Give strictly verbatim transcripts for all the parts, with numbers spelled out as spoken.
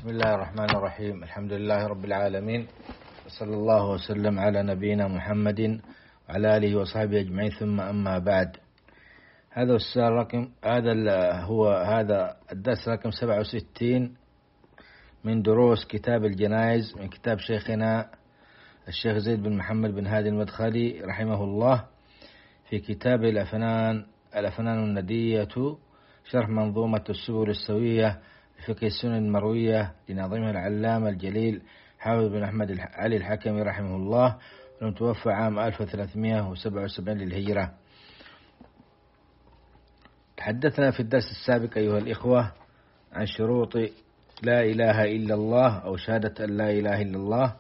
بسم الله الرحمن الرحيم. الحمد لله رب العالمين، وصلى الله وسلم على نبينا محمد وعلى آله وصحبه أجمعين، ثم أما بعد. هذا السؤال رقم هذا هو هذا الدرس رقم سبعة وستين من دروس كتاب الجنائز من كتاب شيخنا الشيخ زيد بن محمد بن هادي المدخلي رحمه الله، في كتاب الأفنان الأفنان الندية شرح منظومة السبل السوية فقه السنن المروية لناظمها العلامة الجليل حافظ بن أحمد علي الحكمي رحمه الله، المتوفى عام ألف وثلاثمائة وسبعة وسبعين للهجرة. تحدثنا في الدرس السابق أيها الإخوة عن شروط لا إله إلا الله أو شهادة أن لا إله إلا الله.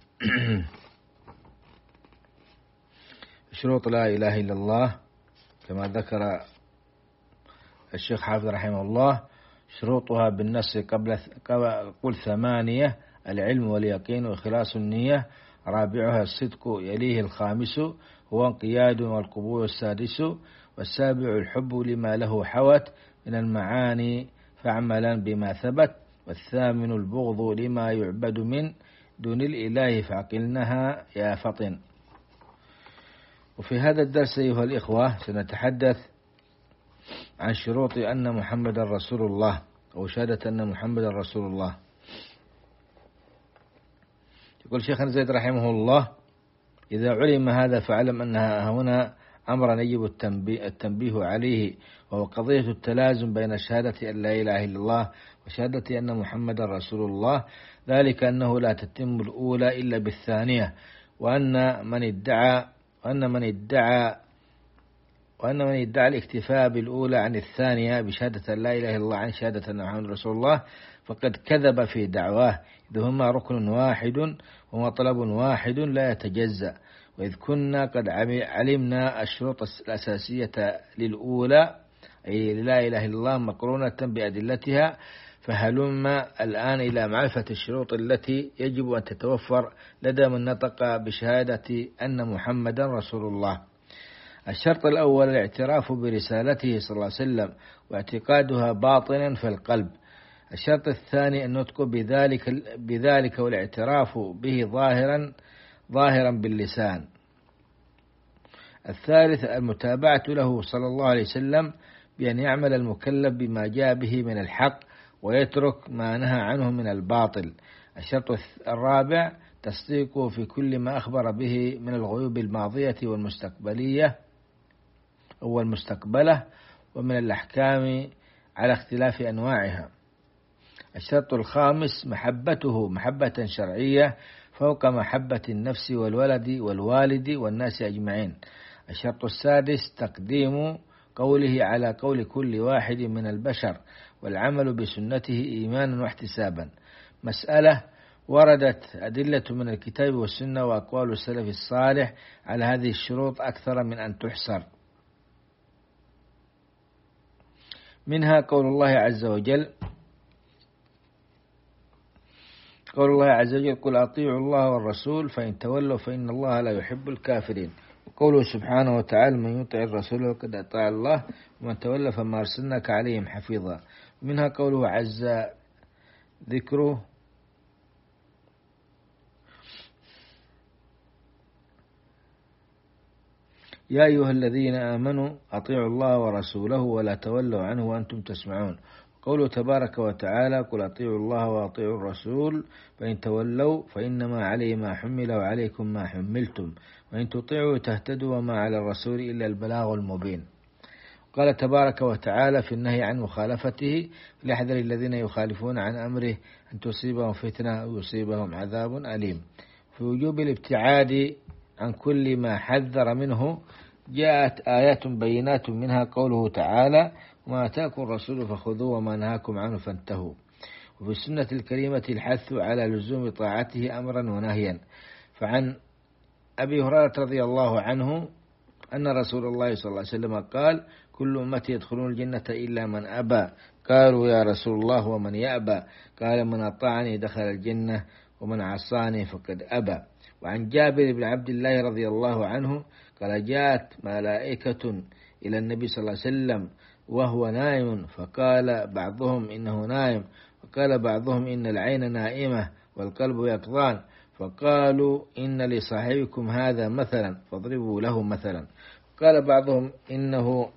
شروط لا إله إلا الله كما ذكر الشيخ حافظ رحمه الله، شروطها بالنص قبل قل ثمانية: العلم واليقين وإخلاص النية، رابعها الصدق، يليه الخامس هو انقياد والقبول، السادس والسابع الحب لما له حوت من المعاني فاعملا بما ثبت، والثامن البغض لما يعبد من دون الإله فعقلنها يا فطن. وفي هذا الدرس أيها الإخوة سنتحدث عن شروط أن محمد رسول الله أو شهادة أن محمد رسول الله. يقول شيخنا زيد رحمه الله: إذا علم هذا فاعلم أنها هنا أمرا يجب التنبيه, التنبيه عليه، وهو قضية التلازم بين شهادة أن لا إله إلا الله وشهادة أن محمد رسول الله، ذلك أنه لا تتم الأولى إلا بالثانية، وأن من ادعى وأن من ادعى وأن من يدعي الاكتفاء بالأولى عن الثانية بشهادة لا إله إلا الله عن شهادة أن محمد رسول الله فقد كذب في دعواه، إذ هما ركن واحد ومطلب واحد لا يتجزأ. وإذ كنا قد علمنا الشروط الأساسية للأولى أي لا إله إلا الله مقرونة بأدلتها، فهلم الآن إلى معرفة الشروط التي يجب أن تتوفر لدى من نطق بشهادة أن محمدا رسول الله. الشرط الأول الاعتراف برسالته صلى الله عليه وسلم واعتقادها باطنا في القلب. الشرط الثاني النطق بذلك بذلك والاعتراف به ظاهرا ظاهرا باللسان. الثالث المتابعة له صلى الله عليه وسلم بأن يعمل المكلف بما جاء به من الحق ويترك ما نهى عنه من الباطل. الشرط الرابع تصديقه في كل ما أخبر به من الغيوب الماضية والمستقبلية والمستقبلة ومن الأحكام على اختلاف أنواعها. الشرط الخامس محبته محبة شرعية فوق محبة النفس والولد والوالد والناس أجمعين. الشرط السادس تقديم قوله على قول كل واحد من البشر والعمل بسنته إيمانا واحتسابا. مسألة: وردت أدلة من الكتاب والسنة وأقوال السلف الصالح على هذه الشروط أكثر من أن تحصر، منها قول الله عز وجل قول الله عز وجل قل أطيعوا الله والرسول فإن تولوا فإن الله لا يحب الكافرين، وقوله سبحانه وتعالى من يطع الرسول فقد أطاع الله ومن تولى فما أرسلناك عليهم حفيظا. منها قوله عز ذكره يا أيها الذين آمنوا أطيعوا الله ورسوله ولا تولوا عنه وأنتم تسمعون. قوله تبارك وتعالى قل أطيعوا الله وأطيعوا الرسول فإن تولوا فإنما عليه ما حمل وعليكم ما حملتم وإن تطيعوا تهتدوا وما على الرسول إلا البلاغ المبين. قال تبارك وتعالى في النهي عن مخالفته: ليحذر الذين يخالفون عن أمره أن تصيبهم فتنة أو يصيبهم عذاب أليم. في وجوب الابتعاد عن كل ما حذر منه جاءت آيات بينات، منها قوله تعالى وما آتاكم الرسول فخذوه وما نهاكم عنه فانتهوا. وفي السنة الكريمة الحث على لزوم طاعته أمرا ونهيا. فعن أبي هريرة رضي الله عنه أن رسول الله صلى الله عليه وسلم قال كل أمتي يدخلون الجنة إلا من أبى. قالوا يا رسول الله ومن يأبى؟ قال من أطاعني دخل الجنة ومن عصاني فقد أبى. وعن جابر بن عبد الله رضي الله عنه قال جاءت ملائكة إلى النبي صلى الله عليه وسلم وهو نائم فقال بعضهم إنه نائم وقال بعضهم إن العين نائمة والقلب يقظان، فقالوا إن لصاحبكم هذا مثلا فاضربوا له مثلا. قال بعضهم إنه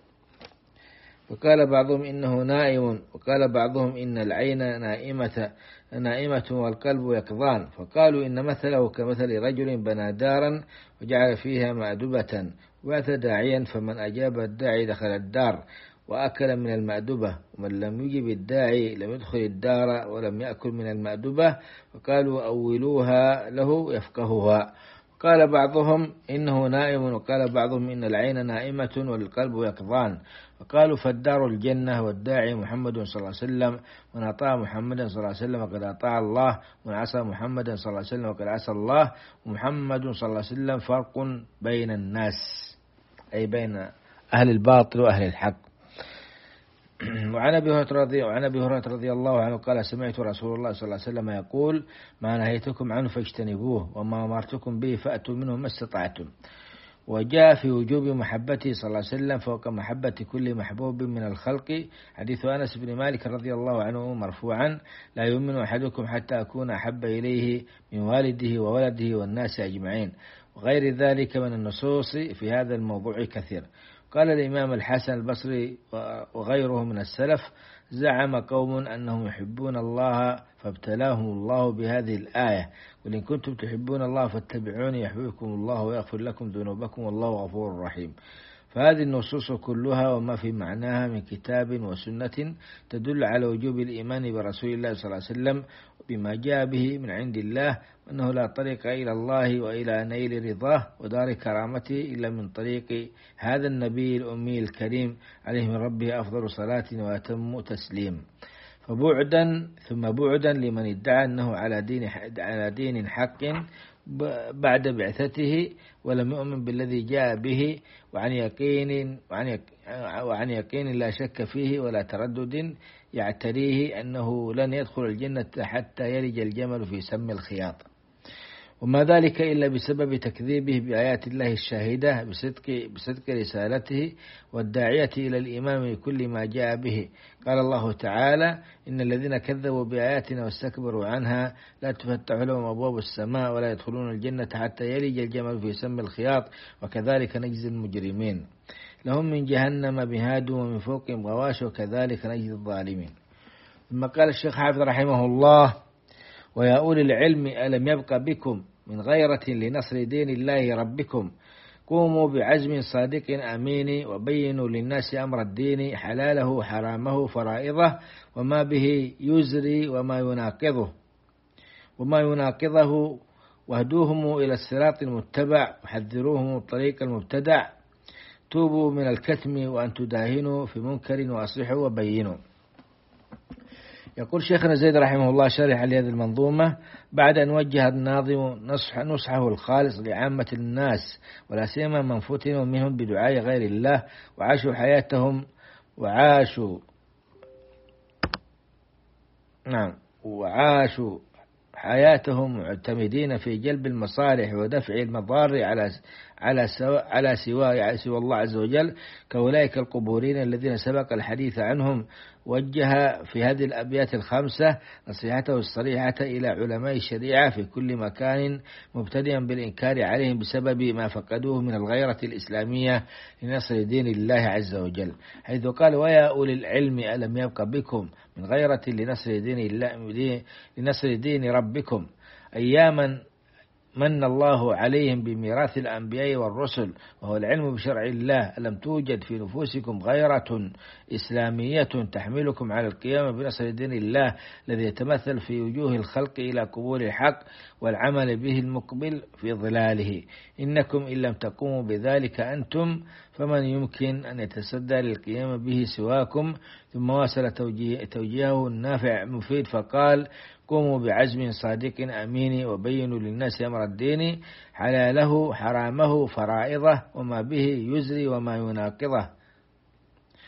وقال بعضهم إنه نائم، وقال بعضهم إن العين نائمة نائمة والقلب يقظان، فقالوا إن مثله كمثل رجل بنى دارا وجعل فيها مأدبة وبعث داعيا، فمن أجاب الداعي دخل الدار وأكل من المأدبة، ومن لم يجب الداعي لم يدخل الدار ولم يأكل من المأدبة، وقالوا أولوها له يفقهها. قال بعضهم إنه نائم، وقال بعضهم إن العين نائمة والقلب يقظان، وقالوا فالدار الجنة والداعي محمد صلى الله عليه وسلم، من أطاع محمدا صلى الله عليه وسلم وقد أطاع الله، ومن عصى محمدا صلى الله عليه وسلم وقد عصى الله، ومحمد صلى الله عليه وسلم فرق بين الناس، أي بين أهل الباطل وأهل الحق. وعن أبي هريرة رضي وعن أبي هريرة رضي الله عنه قال سمعت رسول الله صلى الله عليه وسلم يقول ما نهيتكم عنه فاجتنبوه وما أمرتكم به فأتوا منه ما استطعتم. وجاء في وجوب محبته صلى الله عليه وسلم فوق محبة كل محبوب من الخلق، حديث أنس بن مالك رضي الله عنه مرفوعا لا يؤمن أحدكم حتى أكون أحب إليه من والده وولده والناس أجمعين، وغير ذلك من النصوص في هذا الموضوع كثير. قال الإمام الحسن البصري وغيره من السلف زعم قوم أنهم يحبون الله فابتلاهم الله بهذه الآية، قل إن كنتم تحبون الله فاتبعوني يحببكم الله ويغفر لكم ذنوبكم والله غفور رحيم. فهذه النصوص كلها وما في معناها من كتاب وسنة تدل على وجوب الإيمان برسول الله صلى الله عليه وسلم بما جاء به من عند الله، وأنه لا طريق إلى الله وإلى نيل رضاه ودار كرامته إلا من طريق هذا النبي الأمي الكريم عليه من ربه أفضل صلاة وأتم تسليم. فبعدا ثم بعدا لمن ادعى أنه على دين على دين حق بعد بعثته ولم يؤمن بالذي جاء به، وعن يقين وعن يقين لا شك فيه ولا تردد يعتريه أنه لن يدخل الجنة حتى يلج الجمل في سم الخياط، وما ذلك إلا بسبب تكذيبه بآيات الله الشاهدة بصدق, بصدق رسالته والداعية إلى الإيمان بكل ما جاء به. قال الله تعالى إن الذين كذبوا بآياتنا واستكبروا عنها لا تفتح لهم أبواب السماء ولا يدخلون الجنة حتى يلج الجمل في سم الخياط وكذلك نجزي المجرمين، لهم من جهنم مهاد ومن فوقهم غواش وكذلك نجزي الظالمين. ثم قال الشيخ حافظ رحمه الله ويا أولي العلم ألم يبق بكم من غيرة لنصر دين الله ربكم، قوموا بعزم صادق أمين وبينوا للناس أمر الدين حلاله حرامه فرائضه وما به يزري وما يناقضه وما يناقضه واهدوهم إلى الصراط المتبع وحذروهم الطريق المبتدع، توبوا من الكتم وأن تداهنوا في منكر وأصلحوا وبينوا. يقول شيخنا زيد رحمه الله شارح لهذه المنظومة بعد أن وجه الناظم نصح نصحه الخالص لعامة الناس ولا سيما من فتنوا منهم بدعاء غير الله وعاشوا حياتهم وعاشوا نعم وعاشوا حياتهم معتمدين في جلب المصالح ودفع المضار على على سوى على سوى سوى الله عز وجل كأولئك القبورين الذين سبق الحديث عنهم. وجه في هذه الأبيات الخمسة نصيحته الصريحة إلى علماء الشريعة في كل مكان مبتدئا بالإنكار عليهم بسبب ما فقدوه من الغيرة الإسلامية لنصر دين الله عز وجل، حيث قال ويا أولي العلم ألم يبق بكم من غيرة لنصر دين الله لنصر دين ربكم، أياما من الله عليهم بميراث الأنبياء والرسل وهو العلم بشرع الله، ألم توجد في نفوسكم غيرة إسلامية تحملكم على القيام بنصر دين الله الذي يتمثل في وجوه الخلق إلى قبول الحق والعمل به المقبل في ظلاله، إنكم إن لم تقوموا بذلك أنتم فمن يمكن أن يتصدى للقيام به سواكم. ثم واصل توجيه توجيهه النافع مفيد فقال قوموا بعزم صادق أمين وبينوا للناس أمر الدين حلاله حرامه فرائضه وما به يزري وما يناقضه.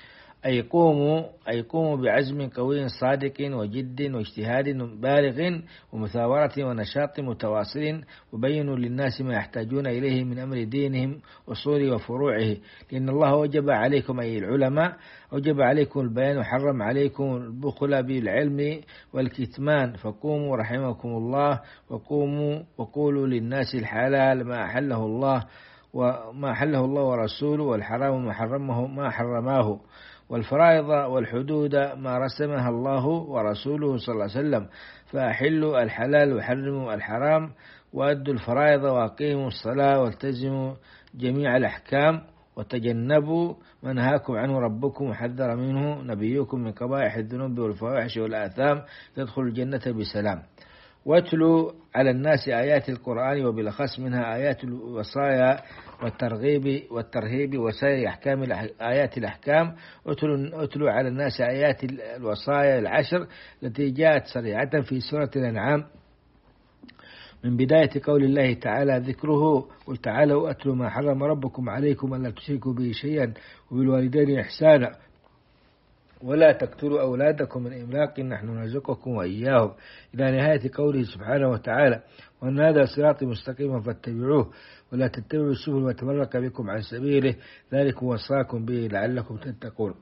أي قوموا أي قوموا بعزم قوي صادق وجد واجتهاد بالغ ومثابرة ونشاط متواصل، وبينوا للناس ما يحتاجون إليه من أمر دينهم أصوله وفروعه، لأن الله وجب عليكم أي العلماء وجب عليكم البيان وحرم عليكم البخل بالعلم والكتمان، فقوموا رحمكم الله وقوموا وقولوا للناس الحلال ما أحله الله وما أحله الله ورسوله، والحرام ما حرمه ما حرماه، والفرائض والحدود ما رسمها الله ورسوله صلى الله عليه وسلم، فأحلوا الحلال وحرموا الحرام، وأدوا الفرائض وأقيموا الصلاة والتزموا جميع الأحكام، وتجنبوا ما نهاكم عنه ربكم وحذر منه نبيكم من قبائح الذنوب والفواحش والآثام، تدخلوا الجنة بسلام. واتلوا على الناس آيات القرآن وبالأخص منها آيات الوصايا والترغيب والترهيب وسائر أحكام آيات الأحكام. اتلوا, اتلوا على الناس آيات الوصايا العشر التي جاءت صريحة في سورة الأنعام من بداية قول الله تعالى ذكره: قل تعالوا أتلوا ما حرم ربكم عليكم ألا تشركوا به شيئا وبالوالدين إحسانا ولا تقتلوا أولادكم من إملاق نحن نرزقكم وإياهم، إلى نهاية قوله سبحانه وتعالى: وأن هذا صراطي مستقيما فاتبعوه ولا تتبعوا السبل وتفرق بكم عن سبيله ذلك وصاكم به لعلكم تتقون.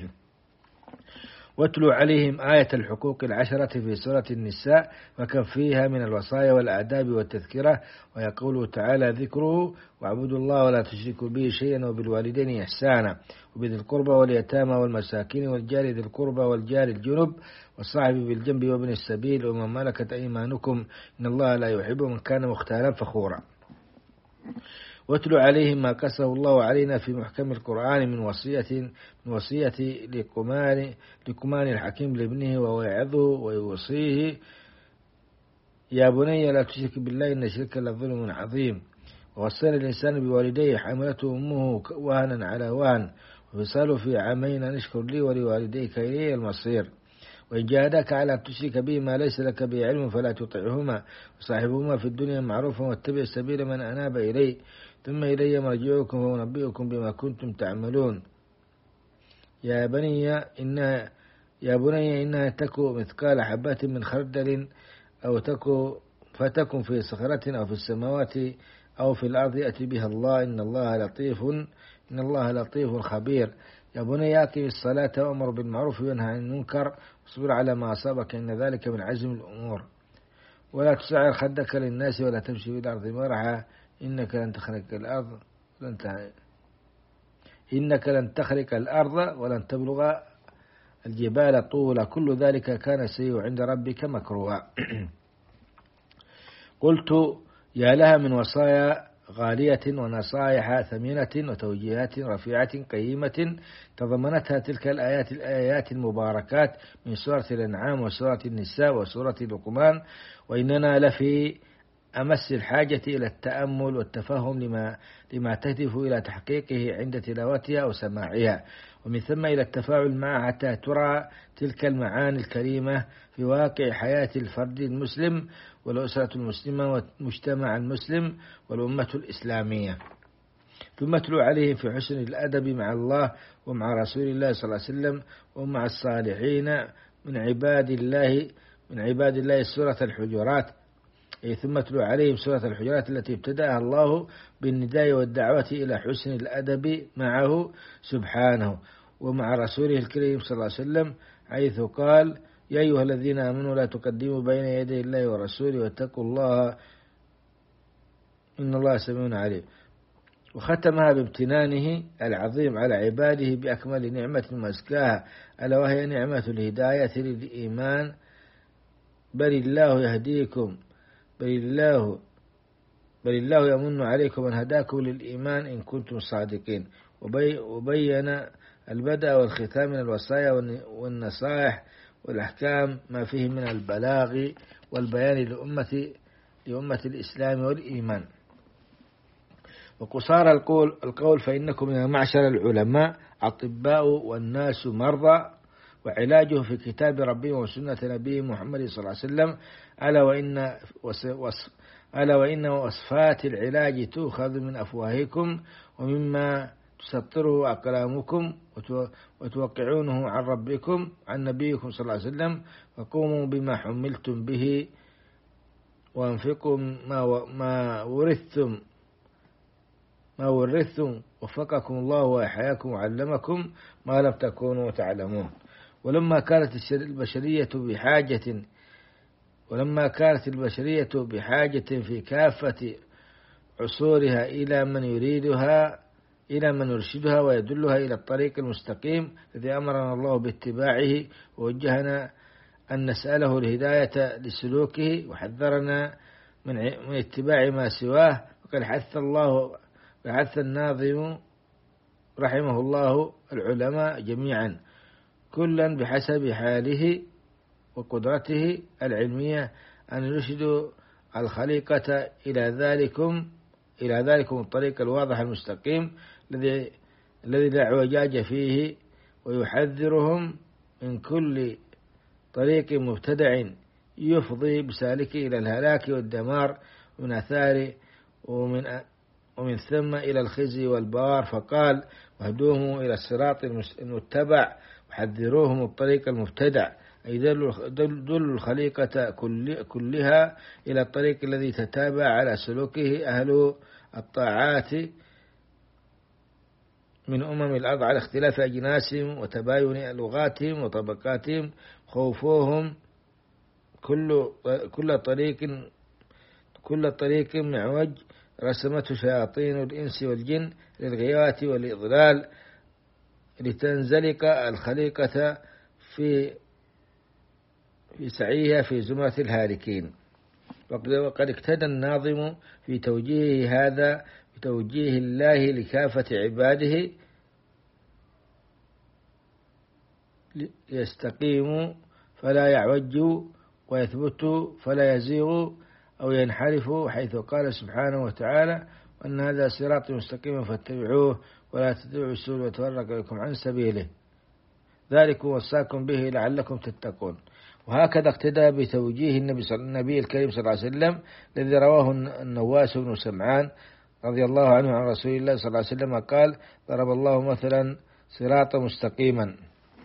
واتلوا عليهم آية الحقوق العشرة في سورة النساء وكم فيها من الوصايا والآداب والتذكرة، ويقول تعالى ذكره: واعبدوا الله ولا تشركوا به شيئا وبالوالدين إحسانا وبذي القربى واليتامى والمساكين والجار ذي القربى والجار الجنب والصاحب بالجنب وابن السبيل ومن ملكت أيمانكم إن الله لا يحب من كان مختالا فخورا. واتلوا عليهم ما قصه الله علينا في محكم القرآن من وصية من وصية لقمان لقمان الحكيم لابنه وهو يعظه ويوصيه: يا بني لا تشرك بالله إن الشرك لظلم عظيم. ووصينا الإنسان بوالديه حملته أمه وهنا على وهن وفصاله في عامين أن اشكر لي ولوالديك إلي المصير. وإن جاهداك على أن تشرك به ما ليس لك به علم فلا تطعهما وصاحبهما في الدنيا معروفا واتبع سبيل من أناب إلي ثم إلي مرجعكم وأنبئكم بما كنتم تعملون. يا بني إن يا بني إنها تكو مثقال حبة من خردل أو تكو فتكن في صخرة أو في السماوات أو في الأرض يأتي بها الله إن الله لطيف إن الله لطيف خبير. يا بني أقم الصلاة وأمر بالمعروف وينهى عن المنكر واصبر على ما أصابك إن ذلك من عزم الأمور. ولا تسعر خدك للناس ولا تمشي في الأرض مرحا إنك لن تخرق الأرض لن ت... إنك لن تخرق الأرض ولن تبلغ الجبال طولا كل ذلك كان سيء عند ربك مكروها. قلت: يا لها من وصايا غالية ونصائح ثمينة وتوجيهات رفيعة قيمة تضمنتها تلك الآيات الآيات المباركات من سورة الأنعام وسورة النساء وسورة لقمان، وإننا لفي أمس الحاجة إلى التأمل والتفهم لما لما تهدف إلى تحقيقه عند تلاوتها أو سماعها، ومن ثم إلى التفاعل معها حتى ترى تلك المعاني الكريمة في واقع حياة الفرد المسلم والأسرة المسلمة والمجتمع المسلم والأمة الإسلامية. ثم اتلو عليهم في حسن الأدب مع الله ومع رسول الله صلى الله عليه وسلم ومع الصالحين من عباد الله من عباد الله سورة الحجرات. أي ثم اتلو عليهم سورة الحجرات التي ابتدأها الله بالنداء والدعوة إلى حسن الأدب معه سبحانه ومع رسوله الكريم صلى الله عليه وسلم، حيث قال: يا أيها الذين آمنوا لا تقدموا بين يدي الله ورسوله واتقوا الله إن الله سميع عليم. وختمها بامتنانه العظيم على عباده بأكمل نعمة وأزكاها، ألا وهي نعمة الهداية للإيمان. بل الله يهديكم بل الله بل الله يمن عليكم أن هداكم للإيمان إن كنتم صادقين. وبين البدء والختام من الوصايا والنصائح والأحكام ما فيه من البلاغ والبيان لأمة لأمة الإسلام والإيمان. وقصار القول, القول فإنكم يا معشر العلماء أطباء والناس مرضى، وعلاجه في كتاب ربهم وسنة نبيه محمد صلى الله عليه وسلم. ألا وإن ألا وإن وصفات العلاج تؤخذ من أفواهكم ومما تسطره أقلامكم وتوقعونه عن ربكم عن نبيكم صلى الله عليه وسلم، وقوموا بما حملتم به وأنفقوا ما ما ورثتم ما ورثتم وفقكم الله وأحياكم وعلمكم ما لم تكونوا تعلمون. ولما كانت البشرية بحاجة ولما كانت البشرية بحاجة في كافة عصورها إلى من يريدها إلى من يرشدها ويدلها إلى الطريق المستقيم الذي أمرنا الله باتباعه، ووجهنا أن نسأله الهداية لسلوكه، وحذرنا من من اتباع ما سواه. وقد حث الله وحث الناظم رحمه الله العلماء جميعا كلا بحسب حاله وقدرته العلمية أن يرشدوا الخليقة إلى ذلكم إلى ذلكم الطريق الواضح المستقيم الذي الذي لا اعوجاج فيه، ويحذرهم من كل طريق مبتدع يفضي بسالكه إلى الهلاك والدمار من آثار ومن ومن ثم إلى الخزي والبوار. فقال: واهدوهم إلى الصراط المتبع وحذروهم الطريق المبتدع، أي دل الخليقة كلها إلى الطريق الذي تتابع على سلوكه أهل الطاعات من أمم الأرض على اختلاف أجناسهم وتباين لغاتهم وطبقاتهم، خوفوهم كل كل طريق كل طريق معوج رسمته شياطين الإنس والجن للغواية والإضلال لتنزلق الخليقة في في سعيها في زمرة الهالكين. وقد اقتدى الناظم في توجيه هذا بتوجيه الله لكافة عباده ليستقيموا فلا يعوجوا ويثبتوا فلا يزيغوا أو ينحرفوا، حيث قال سبحانه وتعالى: وأن هذا صراط مستقيما فاتبعوه ولا تتبعوا السبل وتفرق بكم عن سبيله، ذلكم وصاكم به لعلكم تتقون. وهكذا اقتدى بتوجيه النبي, النبي الكريم صلى الله عليه وسلم الذي رواه النواس بن سمعان رضي الله عنه عن رسول الله صلى الله عليه وسلم قال: ضرب الله مثلا صراطا مستقيما.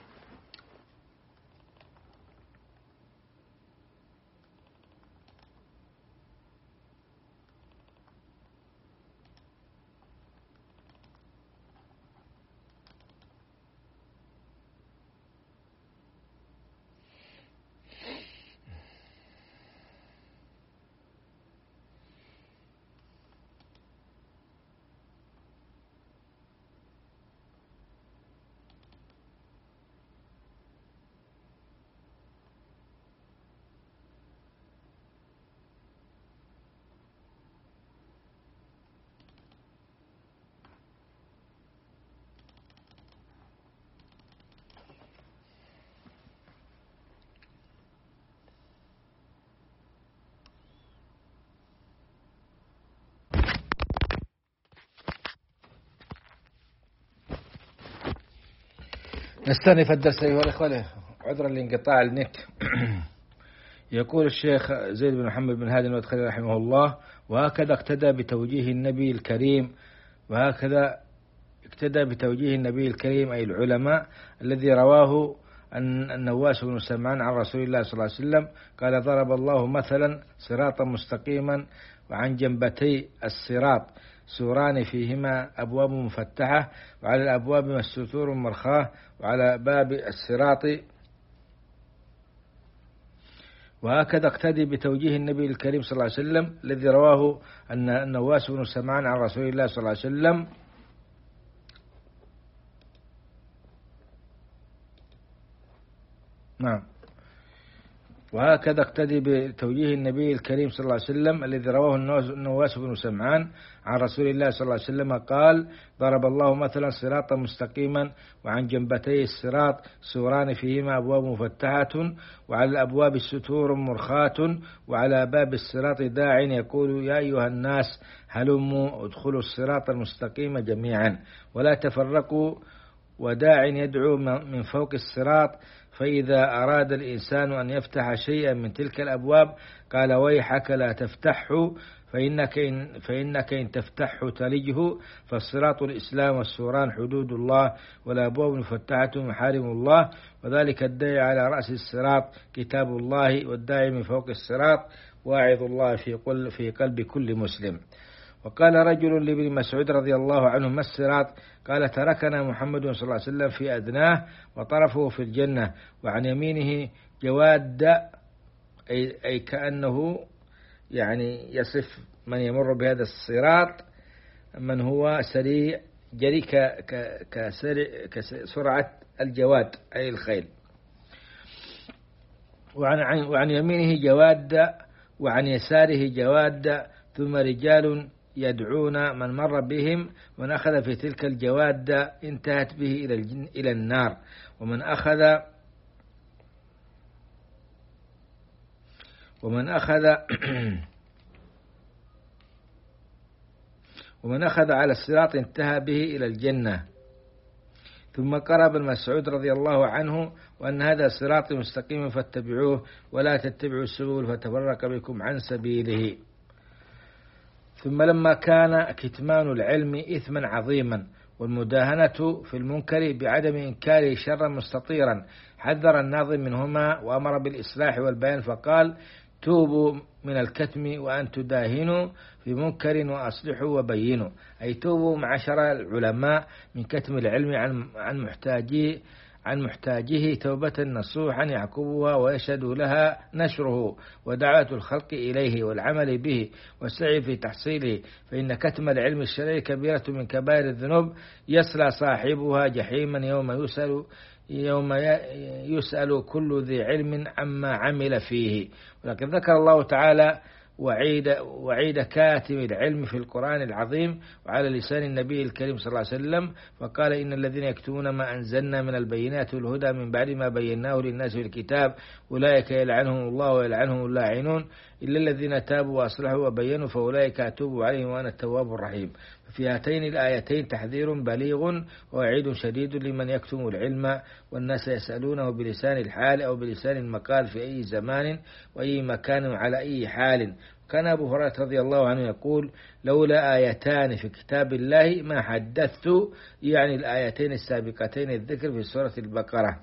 نستأنف الدرس أيها الأخوة عذرا لانقطاع النت. يقول الشيخ زيد بن محمد بن هادي المدخلي رحمه الله: وهكذا اقتدى بتوجيه النبي الكريم وهكذا اقتدى بتوجيه النبي الكريم أي العلماء الذي رواه النواس بن سمعان عن رسول الله صلى الله عليه وسلم قال: ضرب الله مثلا صراطا مستقيما وعن جنبتي الصراط سوران فيهما أبواب مفتحة وعلى الأبواب الستور مرخاة وعلى باب الصراط. وهكذا اقتدي بتوجيه النبي الكريم صلى الله عليه وسلم الذي رواه أن النواس بن سمعان عن رسول الله صلى الله عليه وسلم نعم وهكذا اقتدي بتوجيه النبي الكريم صلى الله عليه وسلم الذي رواه النواس بن سمعان عن رسول الله صلى الله عليه وسلم قال: ضرب الله مثلا صراطا مستقيما وعن جنبتي الصراط سوران فيهما أبواب مفتحة وعلى الأبواب ستور مرخاة وعلى باب الصراط داع يقول: يا أيها الناس هلموا ادخلوا الصراط المستقيم جميعا ولا تفرقوا، وداع يدعو من فوق الصراط فإذا أراد الإنسان أن يفتح شيئا من تلك الأبواب قال ويحك لا تفتحه فإنك إن, فإنك إن تفتحه تلجه، فالصراط الإسلام والسوران حدود الله، والأبواب مفتحة محارم الله، وذلك الداعي على رأس الصراط كتاب الله، والداعي من فوق الصراط واعظ الله في قلب, في قلب كل مسلم. وقال رجل لابن مسعود رضي الله عنه ما الصراط؟ قال تركنا محمد صلى الله عليه وسلم في أدناه وطرفه في الجنة، وعن يمينه جواد، أي, أي كأنه يعني يصف من يمر بهذا الصراط من هو سريع جري كسرعة الجواد أي الخيل. وعن, وعن يمينه جواد وعن يساره جواد، ثم رجال يدعون من مر بهم، ومن أخذ في تلك الجواد انتهت به إلى الجن إلى النار، ومن أخذ ومن أخذ ومن أخذ على الصراط انتهى به إلى الجنة. ثم قرأ ابن مسعود رضي الله عنه وأن هذا صراط مستقيم فاتبعوه ولا تتبعوا السبل فتفرق بكم عن سبيله. ثم لما كان كتمان العلم إثما عظيما والمداهنة في المنكر بعدم إنكاره شرا مستطيرا، حذر الناظم منهما وأمر بالإصلاح والبيان، فقال توبوا من الكتم وأن تداهنوا في منكر وأصلحوا وبينوا، أي توبوا معشر العلماء من كتم العلم عن عن محتاجيه عن محتاجه توبة نصوحا يعقبها ويشهد لها نشره ودعوة الخلق إليه والعمل به والسعي في تحصيله، فإن كتم العلم الشرعي كبيرة من كبائر الذنوب يصلى صاحبها جحيما يوم يسأل يوم يسأل كل ذي علم عما عمل فيه. ولكن ذكر الله تعالى وعيد, وعيد كاتم العلم في القرآن العظيم وعلى لسان النبي الكريم صلى الله عليه وسلم، فقال إن الذين يكتمون ما أنزلنا من البينات والهدى من بعد ما بيناه للناس في الكتاب أولئك يلعنهم الله ويلعنهم اللاعنون إلا الذين تابوا وأصلحوا وبينوا فأولئك أتوب عليهم وأنا التواب الرحيم. في هاتين الآيتين تحذير بليغ ووعيد شديد لمن يكتم العلم والناس يسألونه بلسان الحال أو بلسان المقال في أي زمان وأي مكان وعلى أي حال. كان أبو هريرة رضي الله عنه يقول لولا آيتان في كتاب الله ما حدثت، يعني الآيتين السابقتين الذكر في سورة البقرة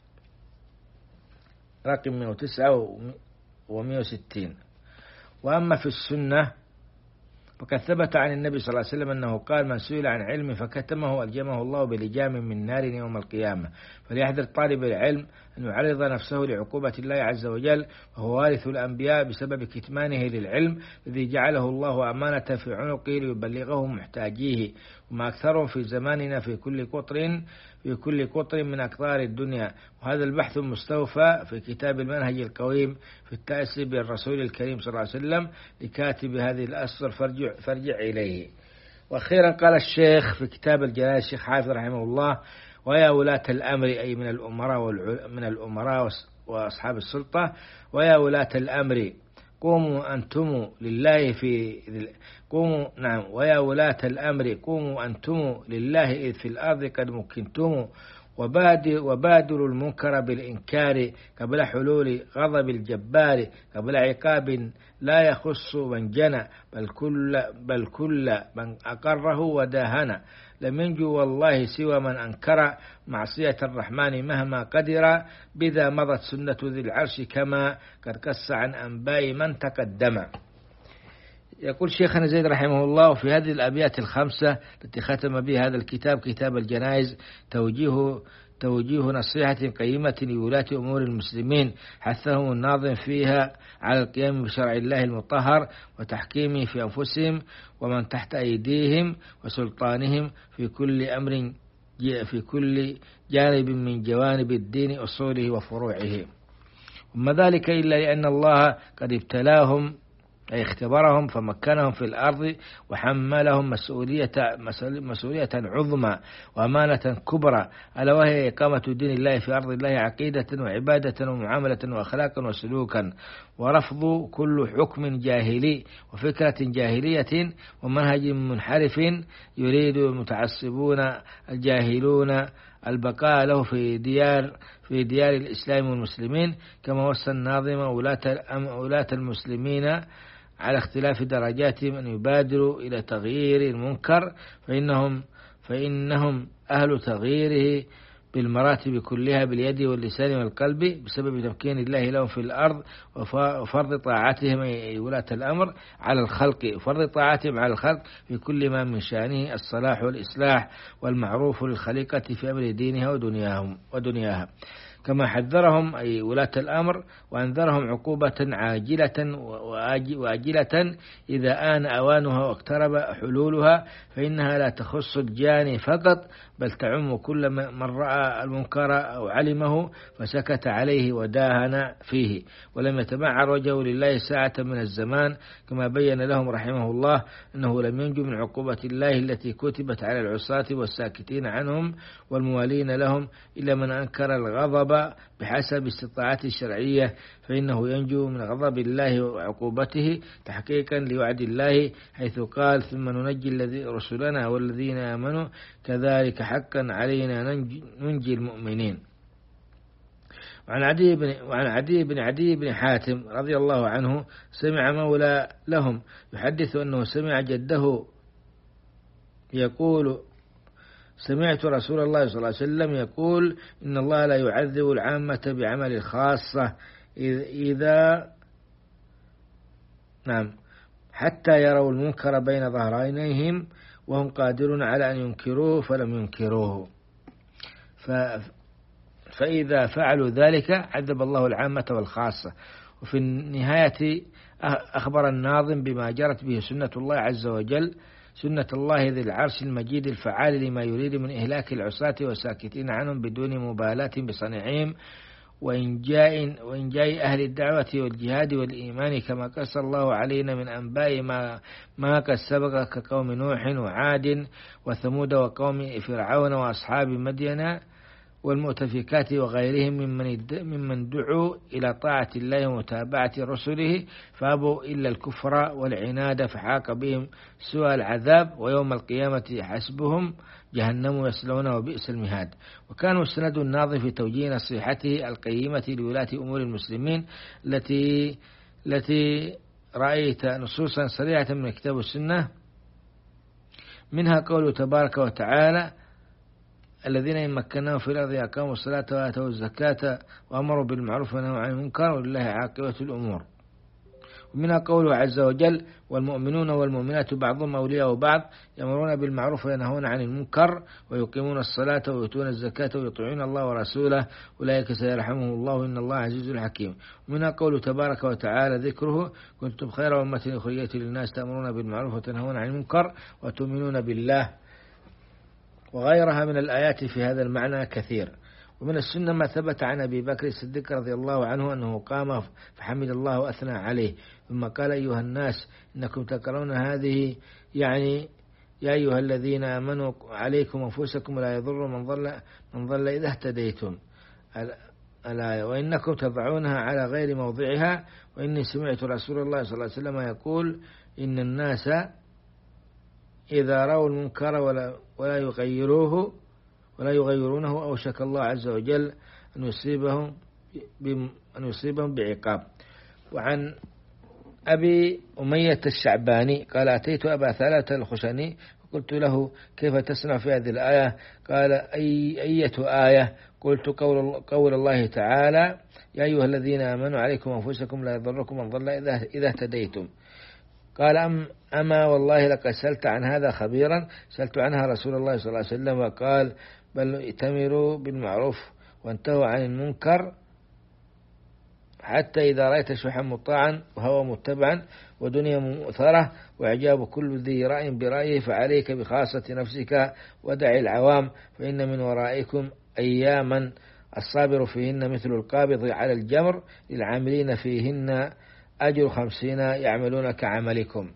رقم مئة وتسعة ومئة وستين. وأما في السنة وقد ثبت عن النبي صلى الله عليه وسلم أنه قال من سئل عن علم فكتمه ألجمه الله بلجام من نار يوم القيامة، فليحذر طالب العلم أن يعرض نفسه لعقوبة الله عز وجل، وهو وارث الأنبياء بسبب كتمانه للعلم الذي جعله الله أمانة في عنقه ليبلغه محتاجيه، وما أكثرهم في زماننا في كل قطر في كل قطر من أقطار الدنيا. وهذا البحث مستوفى في كتاب المنهج القويم في التأسي بالرسول الكريم صلى الله عليه وسلم لكاتب هذه الأسر فارجع, فارجع إليه. وأخيرا قال الشيخ في كتاب الجنائز الشيخ حافظ رحمه الله ويا ولاة الأمر أي من الأمراء من الأمراء وأصحاب السلطة، ويا ولاة الأمر قوموا أنتم لله في قوموا نعم ويا ولاة الأمر قوموا أنتم لله إذ في الأرض قد مكنتم، وبادروا المنكر بالإنكار قبل حلول غضب الجبار، قبل عقاب لا يخص من جنى بل كل, بل كل من أقره وداهن، لم ينجو والله سوى من أنكر معصية الرحمن مهما قدر، بذا مضت سنة ذي العرش كما قد قص عن أنباء من تقدم. يقول شيخنا زيد رحمه الله في هذه الأبيات الخمسة التي ختم بها هذا الكتاب كتاب الجنائز توجيه توجيه نصيحة قيمة لولاة أمور المسلمين، حثهم الناظم فيها على القيام بشرع الله المطهر وتحكيمه في أنفسهم ومن تحت أيديهم وسلطانهم في كل أمر في كل جانب من جوانب الدين أصوله وفروعه، وما ذلك إلا لأن الله قد ابتلاهم أي اختبرهم فمكنهم في الأرض وحملهم مسؤولية, مسؤولية عظمى وأمانة كبرى، ألا وهي إقامة دين الله في أرض الله عقيدة وعبادة ومعاملة وأخلاقا وسلوكا، ورفض كل حكم جاهلي وفكرة جاهلية ومنهج منحرف يريد المتعصبون الجاهلون البقاء له في ديار في ديار الإسلام والمسلمين، كما وصى الناظم ولاة المسلمين على اختلاف درجاتهم أن يبادروا إلى تغيير المنكر، فإنهم فإنهم أهل تغييره بالمراتب كلها باليد واللسان والقلب، بسبب تمكين الله لهم في الأرض وفرض طاعتهم أي ولاة الأمر على الخلق، وفرض طاعتهم على الخلق في كل ما من شأنه الصلاح والإصلاح والمعروف للخليقة في أمر دينها ودنياهم ودنياها. كما حذرهم أي ولاة الأمر وأنذرهم عقوبة عاجلة وآجلة إذا آن أوانها واقترب حلولها، فإنها لا تخص الجاني فقط، بل تعم كل من رأى المنكر أو علمه فسكت عليه وداهن فيه ولم يتمعر وجهه لله ساعة من الزمان، كما بين لهم رحمه الله أنه لم ينجو من عقوبة الله التي كتبت على العصاة والساكتين عنهم والموالين لهم إلا من أنكر الغضب بحسب استطاعته الشرعية، فإنه ينجو من غضب الله وعقوبته تحقيقا لوعد الله، حيث قال ثم ننجي الذين رسلنا والذين آمنوا كذلك حقا علينا ننجي المؤمنين. وعن عدي بن وعن عدي بن عدي بن حاتم رضي الله عنه سمع مولى لهم يحدث أنه سمع جده يقول سمعت رسول الله صلى الله عليه وسلم يقول إن الله لا يعذب العامة بعمل الخاصة إذا نعم حتى يروا المنكر بين ظهرانيهم وهم قادرون على أن ينكروه فلم ينكروه، ف فإذا فعلوا ذلك عذب الله العامة والخاصة. وفي النهاية أخبر الناظم بما جرت به سنة الله عز وجل، سنة الله ذي العرش المجيد الفعال لما يريد من إهلاك العصاة والساكتين عنهم بدون مبالاة بصنيعهم وإنجاء وإنجاء أهل الدعوة والجهاد والإيمان، كما قص الله علينا من أنباء ما ما قد سبق كقوم نوح وعاد وثمود وقوم فرعون وأصحاب مدين والمؤتفكات وغيرهم ممن ممن دعوا إلى طاعة الله ومتابعة رسله فأبوا إلا الكفر والعناد، فحاق بهم سوء العذاب ويوم القيامة حسبهم جهنم يصلونها وبئس المهاد. وكان مستند الناظم في توجيه نصيحته القيمة لولاة أمور المسلمين التي التي رأيت نصوصا صريحة من الكتاب والسنة، منها قوله تبارك وتعالى الذين إن مكناهم في الأرض أقاموا الصلاة وآتوا الزكاة وأمروا بالمعروف ونهوا عن المنكر ولله عاقبة الأمور. ومنها قوله عز وجل والمؤمنون والمؤمنات بعضهم أولياء بعض يأمرون بالمعروف وينهون عن المنكر ويقيمون الصلاة ويؤتون الزكاة ويطيعون الله ورسوله أولئك سيرحمهم الله إن الله عزيز حكيم. ومنها قوله تبارك وتعالى ذكره كنتم خير أمة أخرجت للناس تأمرون بالمعروف وتنهون عن المنكر وتؤمنون بالله، وغيرها من الآيات في هذا المعنى كثير. ومن السنة ما ثبت عن أبي بكر الصديق رضي الله عنه أنه قام فحمد الله وأثنى عليه ثم قال أيها الناس إنكم تقرؤون هذه يعني يا أيها الذين آمنوا عليكم أنفسكم لا يضر من ضل من ضل إذا اهتديتم الآية، وإنكم تضعونها على غير موضعها، وإني سمعت رسول الله صلى الله عليه وسلم يقول إن الناس إذا رأوا المنكر ولا ولا يغيروه ولا يغيرونه أوشك الله عز وجل أن يصيبهم أن يصيبهم بعقاب. وعن أبي أمية الشعباني قال أتيت أبا ثلاثة الخشني فقلت له كيف تصنع في هذه الآية؟ قال أي أية آية؟ قلت قول, قول الله تعالى يا أيها الذين آمنوا عليكم أنفسكم لا يضركم من ضل إذا اهتديتم. قال أم أما والله لقد سألت عن هذا خبيرا، سألت عنها رسول الله صلى الله عليه وسلم وقال بل ائتمروا بالمعروف وانتهوا عن المنكر حتى إذا رأيت شحا مطاعا وهوى متبعا ودنيا مؤثرة وإعجاب كل ذي رأي برأيه فعليك بخاصة نفسك ودع العوام، فإن من ورائكم أياما الصابر فيهن مثل القابض على الجمر للعاملين فيهن أجر خمسين يعملون كعملكم.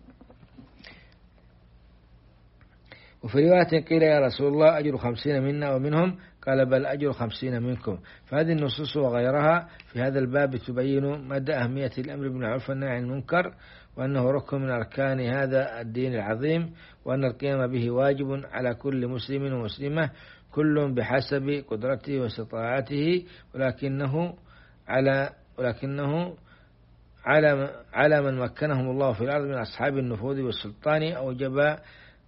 وفي رواية قيل يا رسول الله أجر خمسين منا ومنهم؟ قال بل أجر خمسين منكم. فهذه النصوص وغيرها في هذا الباب تبين مدى أهمية الأمر بالمعروف والنهي عن المنكر، وأنه ركن من أركان هذا الدين العظيم، وأن القيام به واجب على كل مسلم ومسلمة كل بحسب قدرته واستطاعته، ولكنه على ولكنه على على من مكنهم الله في الأرض من أصحاب النفوذ والسلطان أوجب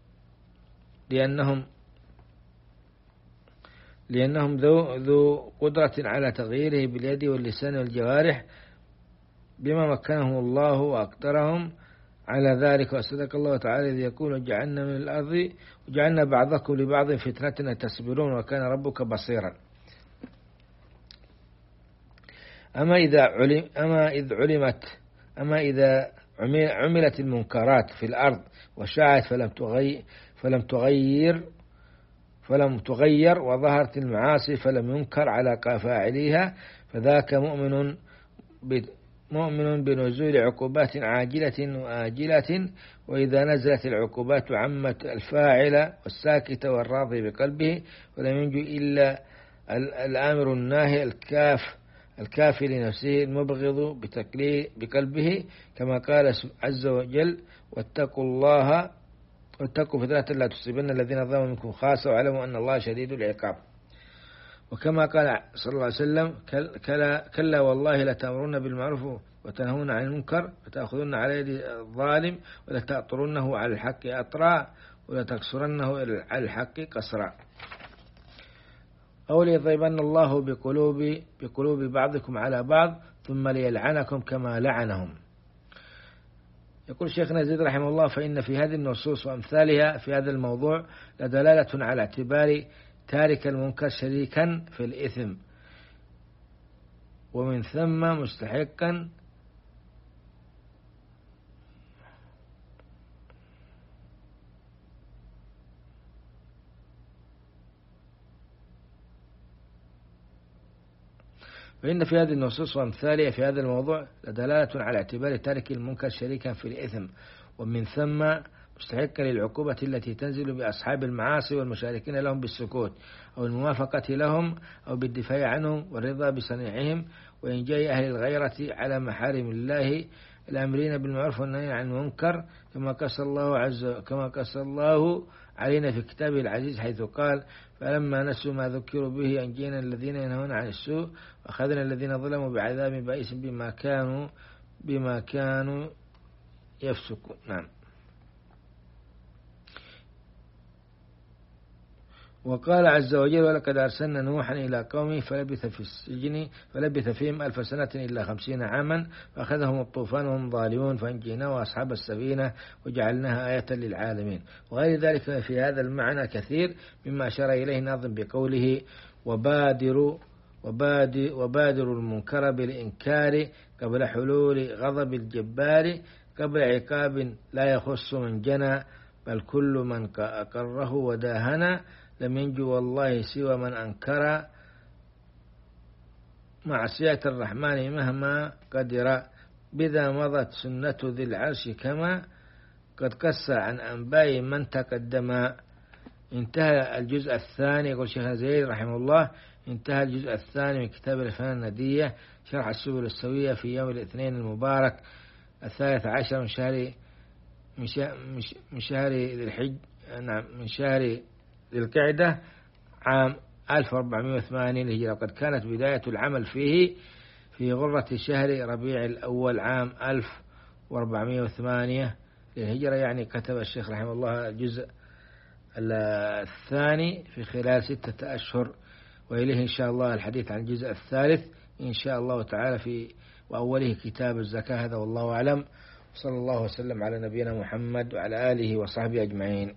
لأنهم لأنهم ذو ذو قدرة على تغييره باليد واللسان والجوارح بما مكنهم الله وأقدرهم على ذلك. وصدق الله تعالى إذ يقول وجعلنا من الأرض وجعلنا بعضكم لبعض فتنة تصبرون وكان ربك بصيرا. أما إذا علم أما إذ علمت أما إذا عملت المنكرات في الأرض وشاعت فلم تغير فلم تغير فلم تغير وظهرت المعاصي فلم ينكر على فاعليها، فذاك مؤمن مؤمن بنزول عقوبات عاجلة وآجلة. وإذا نزلت العقوبات عمت الفاعل والساكت والراضي بقلبه، ولم ينجو إلا الآمر الناهي الكاف الكافي لنفسه المبغض بقلبه، كما قال عز وجل واتقوا الله واتقوا فتنة لا تصيبن الذين ظلموا منكم خاصة واعلموا أن الله شديد العقاب. وكما قال صلى الله عليه وسلم كلا, كلا والله لتأمرون بالمعروف وتنهون عن المنكر وتأخذون على يد الظالم ولتأطرنه على الحق أطرا ولتكسرنه على الحق قصرا. أو ليضربن الله بقلوب بقلوب بعضكم على بعض ثم ليلعنكم كما لعنهم. يقول شيخنا زيد رحمه الله فإن في هذه النصوص وأمثالها في هذا الموضوع لدلالة على اعتبار تارك المنكر شريكا في الإثم، ومن ثم مستحقا فإن في هذه النصوص وأمثالها في هذا الموضوع لدلالة على اعتبار تارك المنكر شريكا في الإثم، ومن ثم مستحقا للعقوبة التي تنزل بأصحاب المعاصي والمشاركين لهم بالسكوت أو الموافقة لهم أو بالدفاع عنهم والرضا بصنيعهم وإنجاء أهل الغيرة على محارم الله الأمرين بالمعروف والنهي عن المنكر، كما قص الله عز كما قص الله علينا في كتابه العزيز حيث قال فلما نسوا ما ذكروا به أنجينا الذين ينهون عن السوء وأخذنا الذين ظلموا بعذاب بئيس بما كانوا بما كانوا يفسقون. نعم. وقال عز وجل ولقد أرسلنا نوحا إلى قومه فلبث في السجن فلبث فيهم ألف سنة إلا خمسين عاما فأخذهم الطوفان وهم ظالمون فأنجيناه وأصحاب السفينة وجعلناها آية للعالمين. وغير ذلك في هذا المعنى كثير مما أشار إليه ناظم بقوله وبادروا وبادر وبادروا المنكر بالإنكار قبل حلول غضب الجبار قبل عقاب لا يخص من جنى بل كل من أقره وداهنا لم ينجو والله سوى من أنكر معصية الرحمن مهما قدر بذا مضت سنة ذي العرش كما قد قص عن أنباء من تقدم. انتهى الجزء الثاني. يقول شيخ زيد رحمه الله انتهى الجزء الثاني من كتاب الفنان الندية شرح السبل السوية في يوم الاثنين المبارك الثالث عشر من شهر من شهر ذي الحج نعم من شهر ذي القعدة عام ألف وأربعمائة وثمانين للهجرة، وقد كانت بداية العمل فيه في غرة شهر ربيع الأول عام ألف وأربعمائة وثمانية للهجرة، يعني كتب الشيخ رحمه الله الجزء الثاني في خلال ستة أشهر، وإليه إن شاء الله الحديث عن الجزء الثالث إن شاء الله تعالى في وأوله كتاب الزكاة. هذا والله أعلم، صلى الله وسلم على نبينا محمد وعلى آله وصحبه أجمعين.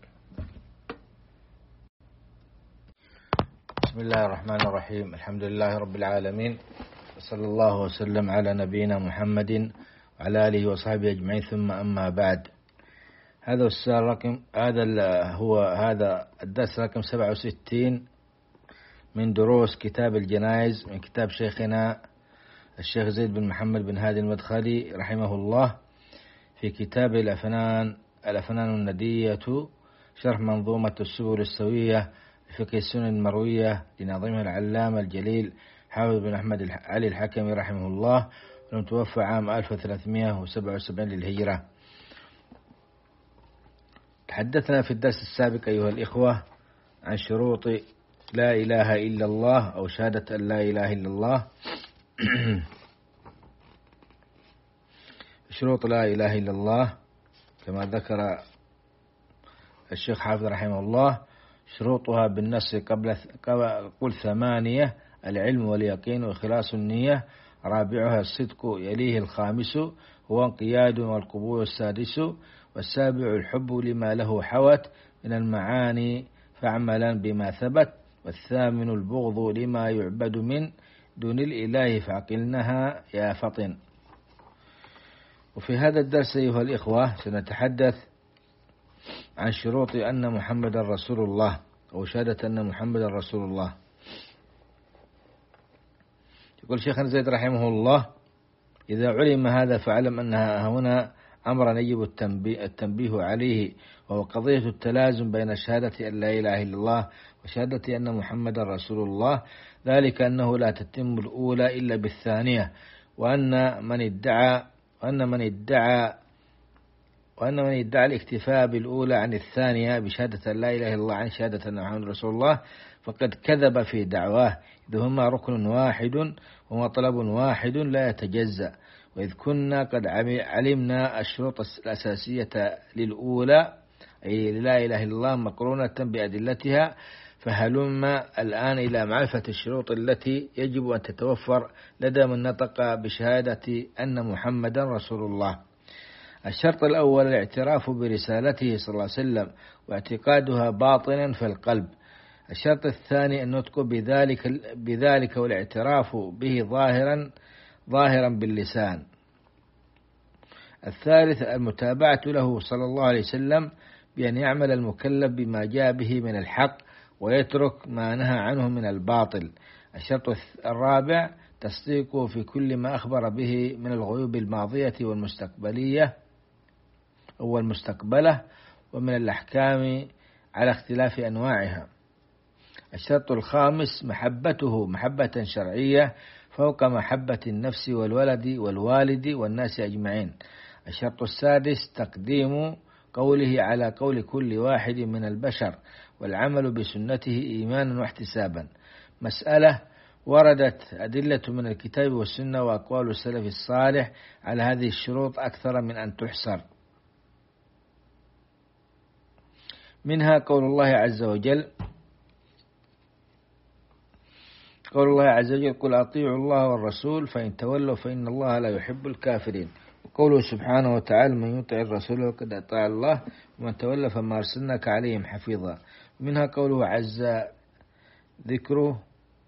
بسم الله الرحمن الرحيم، الحمد لله رب العالمين، وصلى الله وسلم على نبينا محمد وعلى آله وصحبه أجمعين، ثم أما بعد. هذا السؤال رقم هذا هو هذا الدرس رقم سبعة وستين من دروس كتاب الجنائز من كتاب شيخنا الشيخ زيد بن محمد بن هادي المدخلي رحمه الله في كتاب الأفنان الأفنان الندية شرح منظومة السبل السوية فقه السنن المروية لناظمها العلامة الجليل حافظ بن أحمد علي الحكمي رحمه الله، المتوفى عام ألف وثلاثمائة وسبعة وسبعين للهجرة. تحدثنا في الدرس السابق أيها الإخوة عن شروط لا إله إلا الله أو شهادة أن لا إله إلا الله. شروط لا إله إلا الله كما ذكر الشيخ حافظ رحمه الله: شروطها بالنص قبل قل ثمانية: العلم واليقين وإخلاص النية. رابعها الصدق، يليه الخامس هو انقياد والقبول السادس. والسابع الحب لما له حوت من المعاني فاعملا بما ثبت. والثامن البغض لما يعبد من دون الإله فعقلنها يا فطن. وفي هذا الدرس أيها الإخوة سنتحدث عن شروط أن محمد رسول الله أو شهادة أن محمد رسول الله. يقول شيخنا زيد رحمه الله: إذا علم هذا فاعلم أنها هنا أمرا يجب التنبيه, التنبيه عليه، وهو قضية التلازم بين شهادة أن لا إله إلا الله وشهادة أن محمد رسول الله، ذلك أنه لا تتم الأولى إلا بالثانية، وأن من ادعى وأن من ادعى وأن من ادعى الاكتفاء بالأولى عن الثانية بشهادة لا إله إلا الله عن شهادة أن محمد رسول الله فقد كذب في دعواه، إذ هما ركن واحد ومطلب واحد لا يتجزأ. وإذ كنا قد علمنا الشروط الأساسية للأولى أي لا إله إلا الله مقرونة بأدلتها، فهلم الآن إلى معرفة الشروط التي يجب أن تتوفر لدى من نطق بشهادة أن محمدا رسول الله. الشرط الأول الاعتراف برسالته صلى الله عليه وسلم واعتقادها باطنا في القلب. الشرط الثاني النطق بذلك بذلك والاعتراف به ظاهرا ظاهرا باللسان. الثالث المتابعة له صلى الله عليه وسلم بأن يعمل المكلف بما جاء به من الحق ويترك ما نهى عنه من الباطل. الشرط الرابع تصديقه في كل ما أخبر به من الغيوب الماضية والمستقبلية أو المستقبلة ومن الأحكام على اختلاف أنواعها. الشرط الخامس محبته محبة شرعية فوق محبة النفس والولد والوالد والناس أجمعين. الشرط السادس تقديم قوله على قول كل واحد من البشر والعمل بسنته إيمانا واحتسابا. مسألة: وردت أدلة من الكتاب والسنة وأقوال السلف الصالح على هذه الشروط أكثر من أن تحصر، منها قول الله عز وجل قول الله عز وجل: قل أطيعوا الله والرسول فإن تولوا فإن الله لا يحب الكافرين. وقوله سبحانه وتعالى: من يطع الرسول وقد أطاع الله ومن تولى فما أرسلناك عليهم حفيظا. منها قوله عز ذكره: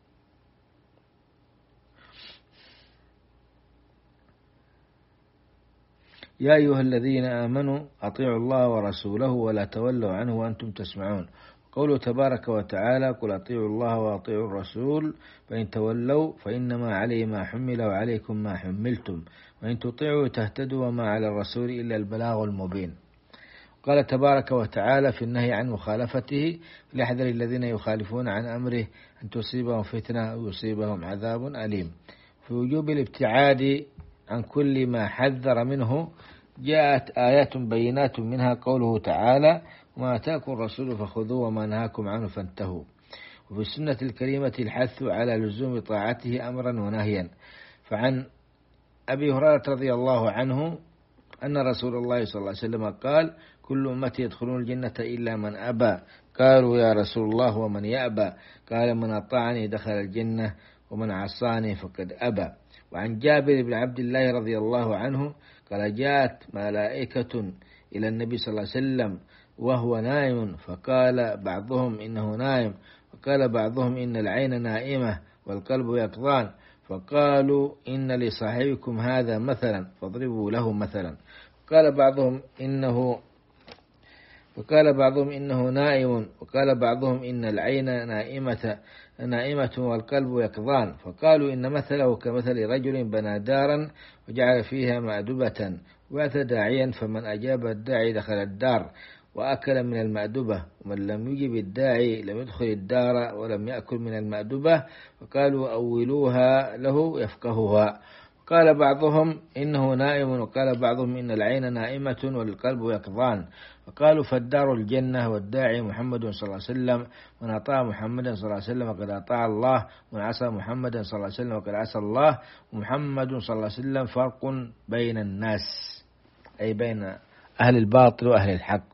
يا أيها الذين آمنوا أطيعوا الله ورسوله ولا تولوا عنه وأنتم تسمعون. قوله تبارك وتعالى: قل أطيعوا الله وأطيعوا الرسول فإن تولوا فإنما عليه ما حمل وعليكم ما حملتم وإن تطيعوا تهتدوا وما على الرسول إلا البلاغ المبين. قال تبارك وتعالى في النهي عن مخالفته: ليحذر الذين يخالفون عن أمره أن تصيبهم فتنة أو يصيبهم عذاب أليم. في وجوب الابتعاد عن كل ما حذر منه جاءت آيات بينات، منها قوله تعالى: وما أتاكم الرسول فخذوه وما نهاكم عنه فانتهوا. وفي السنة الكريمة الحث على لزوم طاعته أمرا ونهيا. فعن أبي هريرة رضي الله عنه أن رسول الله صلى الله عليه وسلم قال: كل أمتي يدخلون الجنة إلا من أبى. قالوا: يا رسول الله ومن يأبى؟ قال: من أطاعني دخل الجنة ومن عصاني فقد أبى. وعن جابر بن عبد الله رضي الله عنه قال: جاءت ملائكة إلى النبي صلى الله عليه وسلم وهو نائم، فقال بعضهم إنه نائم، وقال بعضهم إن العين نائمة والقلب يقظان، فقالوا إن لصاحبكم هذا مثلا فاضربوا له مثلا. قال بعضهم إنه وقال بعضهم إنه نائم، وقال بعضهم إن العين نائمة نائمة والقلب يقظان، فقالوا إن مثله كمثل رجل بنى دارا وجعل فيها مأدبة وأتى داعيا فمن أجاب الداعي دخل الدار وأكل من المأدبة، ومن لم يجب الداعي لم يدخل الدار ولم يأكل من المأدبة، وقالوا أولوها له يفقهها. قال بعضهم إنه نائم، وقال بعضهم إن العين نائمة والقلب يقظان. وقالوا فالدار الجنة، والداعي محمد صلى الله عليه وسلم، من أطاع محمدا صلى الله عليه وسلم وقد أطاع الله، ومن عصى محمدا صلى الله عليه وسلم وقد عصى الله. ومحمد صلى الله عليه وسلم فرق بين الناس، أي بين أهل الباطل وأهل الحق.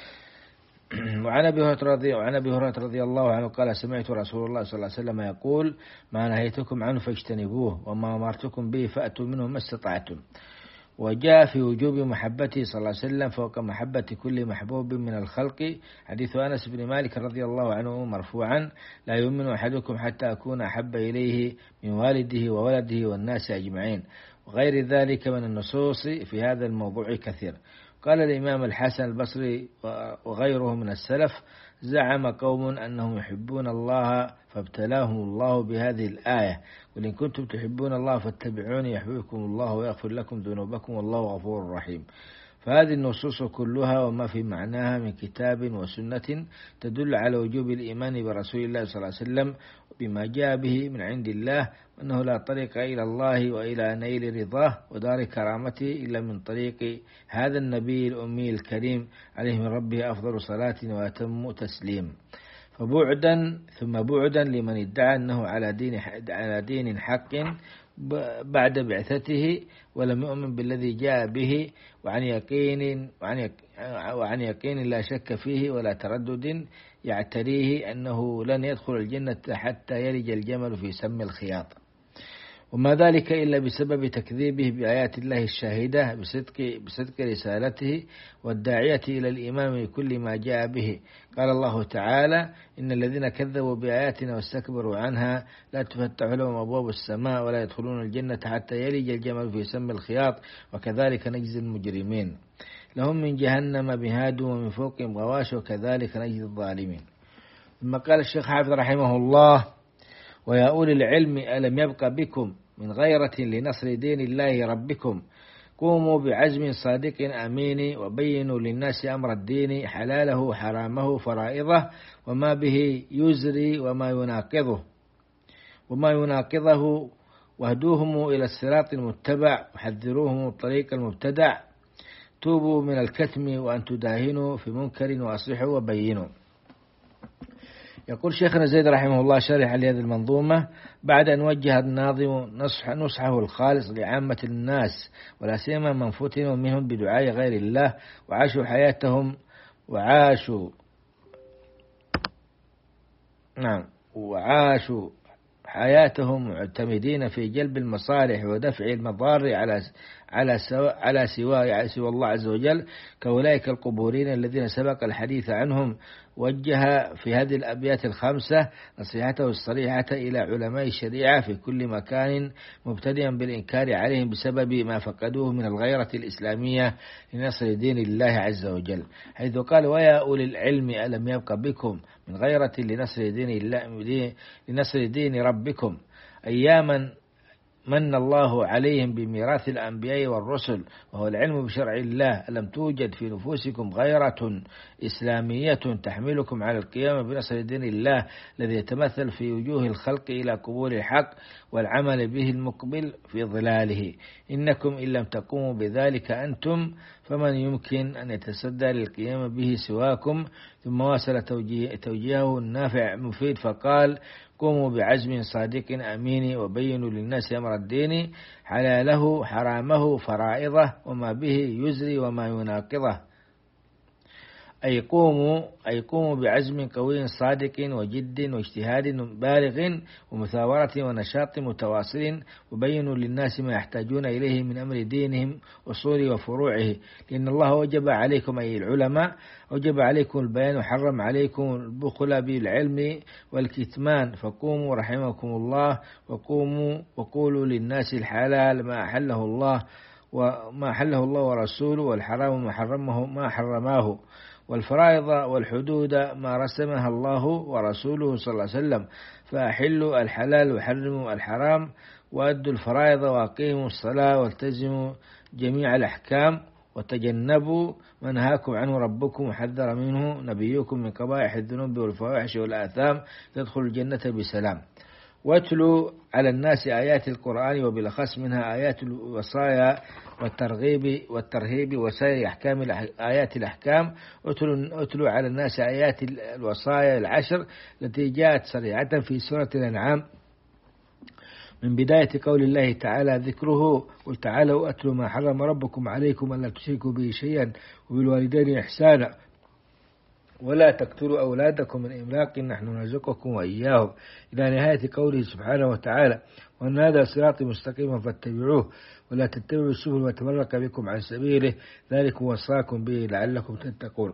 وعن أبي هريرة رضي وعن أبي هريرة رضي الله عنه قال سمعت رسول الله صلى الله عليه وسلم يقول ما نهيتكم عنه فاجتنبوه، وما أمرتكم به فأتوا منه ما استطعتم. وجاء في وجوب محبته صلى الله عليه وسلم فوق محبة كل محبوب من الخلق، حديث أنس بن مالك رضي الله عنه مرفوعا لا يؤمن أحدكم حتى أكون أحب إليه من والده وولده والناس أجمعين. وغير ذلك من النصوص في هذا الموضوع كثير. قال الإمام الحسن البصري وغيره من السلف زعم قوم أنهم يحبون الله فابتلاهم الله بهذه الآية قل إن كنتم تحبون الله فاتبعوني يحببكم الله ويغفر لكم ذنوبكم والله غفور رحيم. فهذه النصوص كلها وما في معناها من كتاب وسنة تدل على وجوب الإيمان برسول الله صلى الله عليه وسلم بما جاء به من عند الله، وأنه لا طريق إلى الله وإلى نيل رضاه ودار كرامته إلا من طريق هذا النبي الأمي الكريم عليه من ربه أفضل صلاة وأتم تسليم. فبعدا ثم بعدا لمن ادعى أنه على دين على دين حق بعد بعثته ولم يؤمن بالذي جاء به، وعن يقين وعن وعن يقين لا شك فيه ولا تردد يعتريه أنه لن يدخل الجنة حتى يلج الجمل في سم الخياط. وما ذلك إلا بسبب تكذيبه بآيات الله الشاهدة بصدق, بصدق رسالته والداعية إلى الإيمان بكل ما جاء به. قال الله تعالى إن الذين كذبوا بآياتنا واستكبروا عنها لا تفتح لهم أبواب السماء ولا يدخلون الجنة حتى يلج الجمل في سم الخياط وكذلك نجزي المجرمين لهم من جهنم مهاد ومن فوقهم غواش وكذلك نجزي الظالمين. ثم قال الشيخ حافظ رحمه الله ويا أولي العلم ألم يبق بكم من غيرة لنصر دين الله ربكم قوموا بعزم صادق أمين وبينوا للناس أمر الدين حلاله حرامه فرائضه وما به يزري وما يناقضه وما يناقضه واهدوهم إلى الصراط المتبع وحذروهم الطريق المبتدع توبوا من الكتم وأن تداهنوا في منكر وأصلحوا وبينوا. يقول شيخنا زيد رحمه الله شارح لهذه المنظومة بعد أن وجه الناظم نصح نصحه الخالص لعامة الناس ولا سيما من فتنوا منهم بدعاء غير الله وعاشوا حياتهم وعاشوا نعم وعاشوا حياتهم معتمدين في جلب المصالح ودفع المضار على على سوى على سوى سوى الله عز وجل كأولئك القبورين الذين سبق الحديث عنهم. وجه في هذه الأبيات الخمسة نصيحته الصريحة إلى علماء الشريعة في كل مكان مبتدئا بالإنكار عليهم بسبب ما فقدوه من الغيرة الإسلامية لنصر دين الله عز وجل، حيث قال ويا أولي العلم ألم يبق بكم من غيرة لنصر دين الله لنصر دين ربكم أياما من الله عليهم بميراث الأنبياء والرسل وهو العلم بشرع الله. ألم توجد في نفوسكم غيرة إسلامية تحملكم على القيام بنصر دين الله الذي يتمثل في وجوه الخلق إلى قبول الحق والعمل به المقبل في ظلاله؟ إنكم إن لم تقوموا بذلك أنتم فمن يمكن أن يتصدى للقيام به سواكم. ثم واصل توجيه توجيهه النافع مفيد فقال قوموا بعزم صادق أمين وبينوا للناس أمر الدين حلاله حرامه فرائضه وما به يزري وما يناقضه. أي قوموا أي قوموا بعزم قوي صادق وجد واجتهاد بالغ ومثابرة ونشاط متواصل وبينوا للناس ما يحتاجون إليه من أمر دينهم أصول وفروعه، لأن الله وجب عليكم أي العلماء وجب عليكم البيان وحرم عليكم البخل بالعلم والكتمان. فقوموا رحمكم الله وقوموا وقولوا للناس الحلال ما أحله الله وما أحله الله ورسوله والحرام ما حرمه ما حرماه والفرائض والحدود ما رسمها الله ورسوله صلى الله عليه وسلم. فأحلوا الحلال وحرموا الحرام وأدوا الفرائض وأقيموا الصلاة والتزموا جميع الأحكام وتجنبوا ما نهاكم عنه ربكم وحذر منه نبيكم من قبائح الذنوب والفواحش والآثام تدخل الجنة بسلام. واتلو على الناس آيات القرآن وبالأخص منها آيات الوصايا والترغيب والترهيب وسائر أحكام آيات الأحكام. اتلو, اتلو على الناس آيات الوصايا العشر التي جاءت صريحة في سورة الأنعام من بداية قول الله تعالى ذكره قل تعالوا أتلوا ما حرم ربكم عليكم ألا تشركوا به شيئا وبالوالدين إحسانا ولا تقتلوا أولادكم من إملاق نحن نرزقكم وإياهم إلى نهاية قوله سبحانه وتعالى وأن هذا صراطي مستقيما فاتبعوه ولا تتبعوا السبل وتفرق بكم عن سبيله ذلك وصاكم به لعلكم تتقون.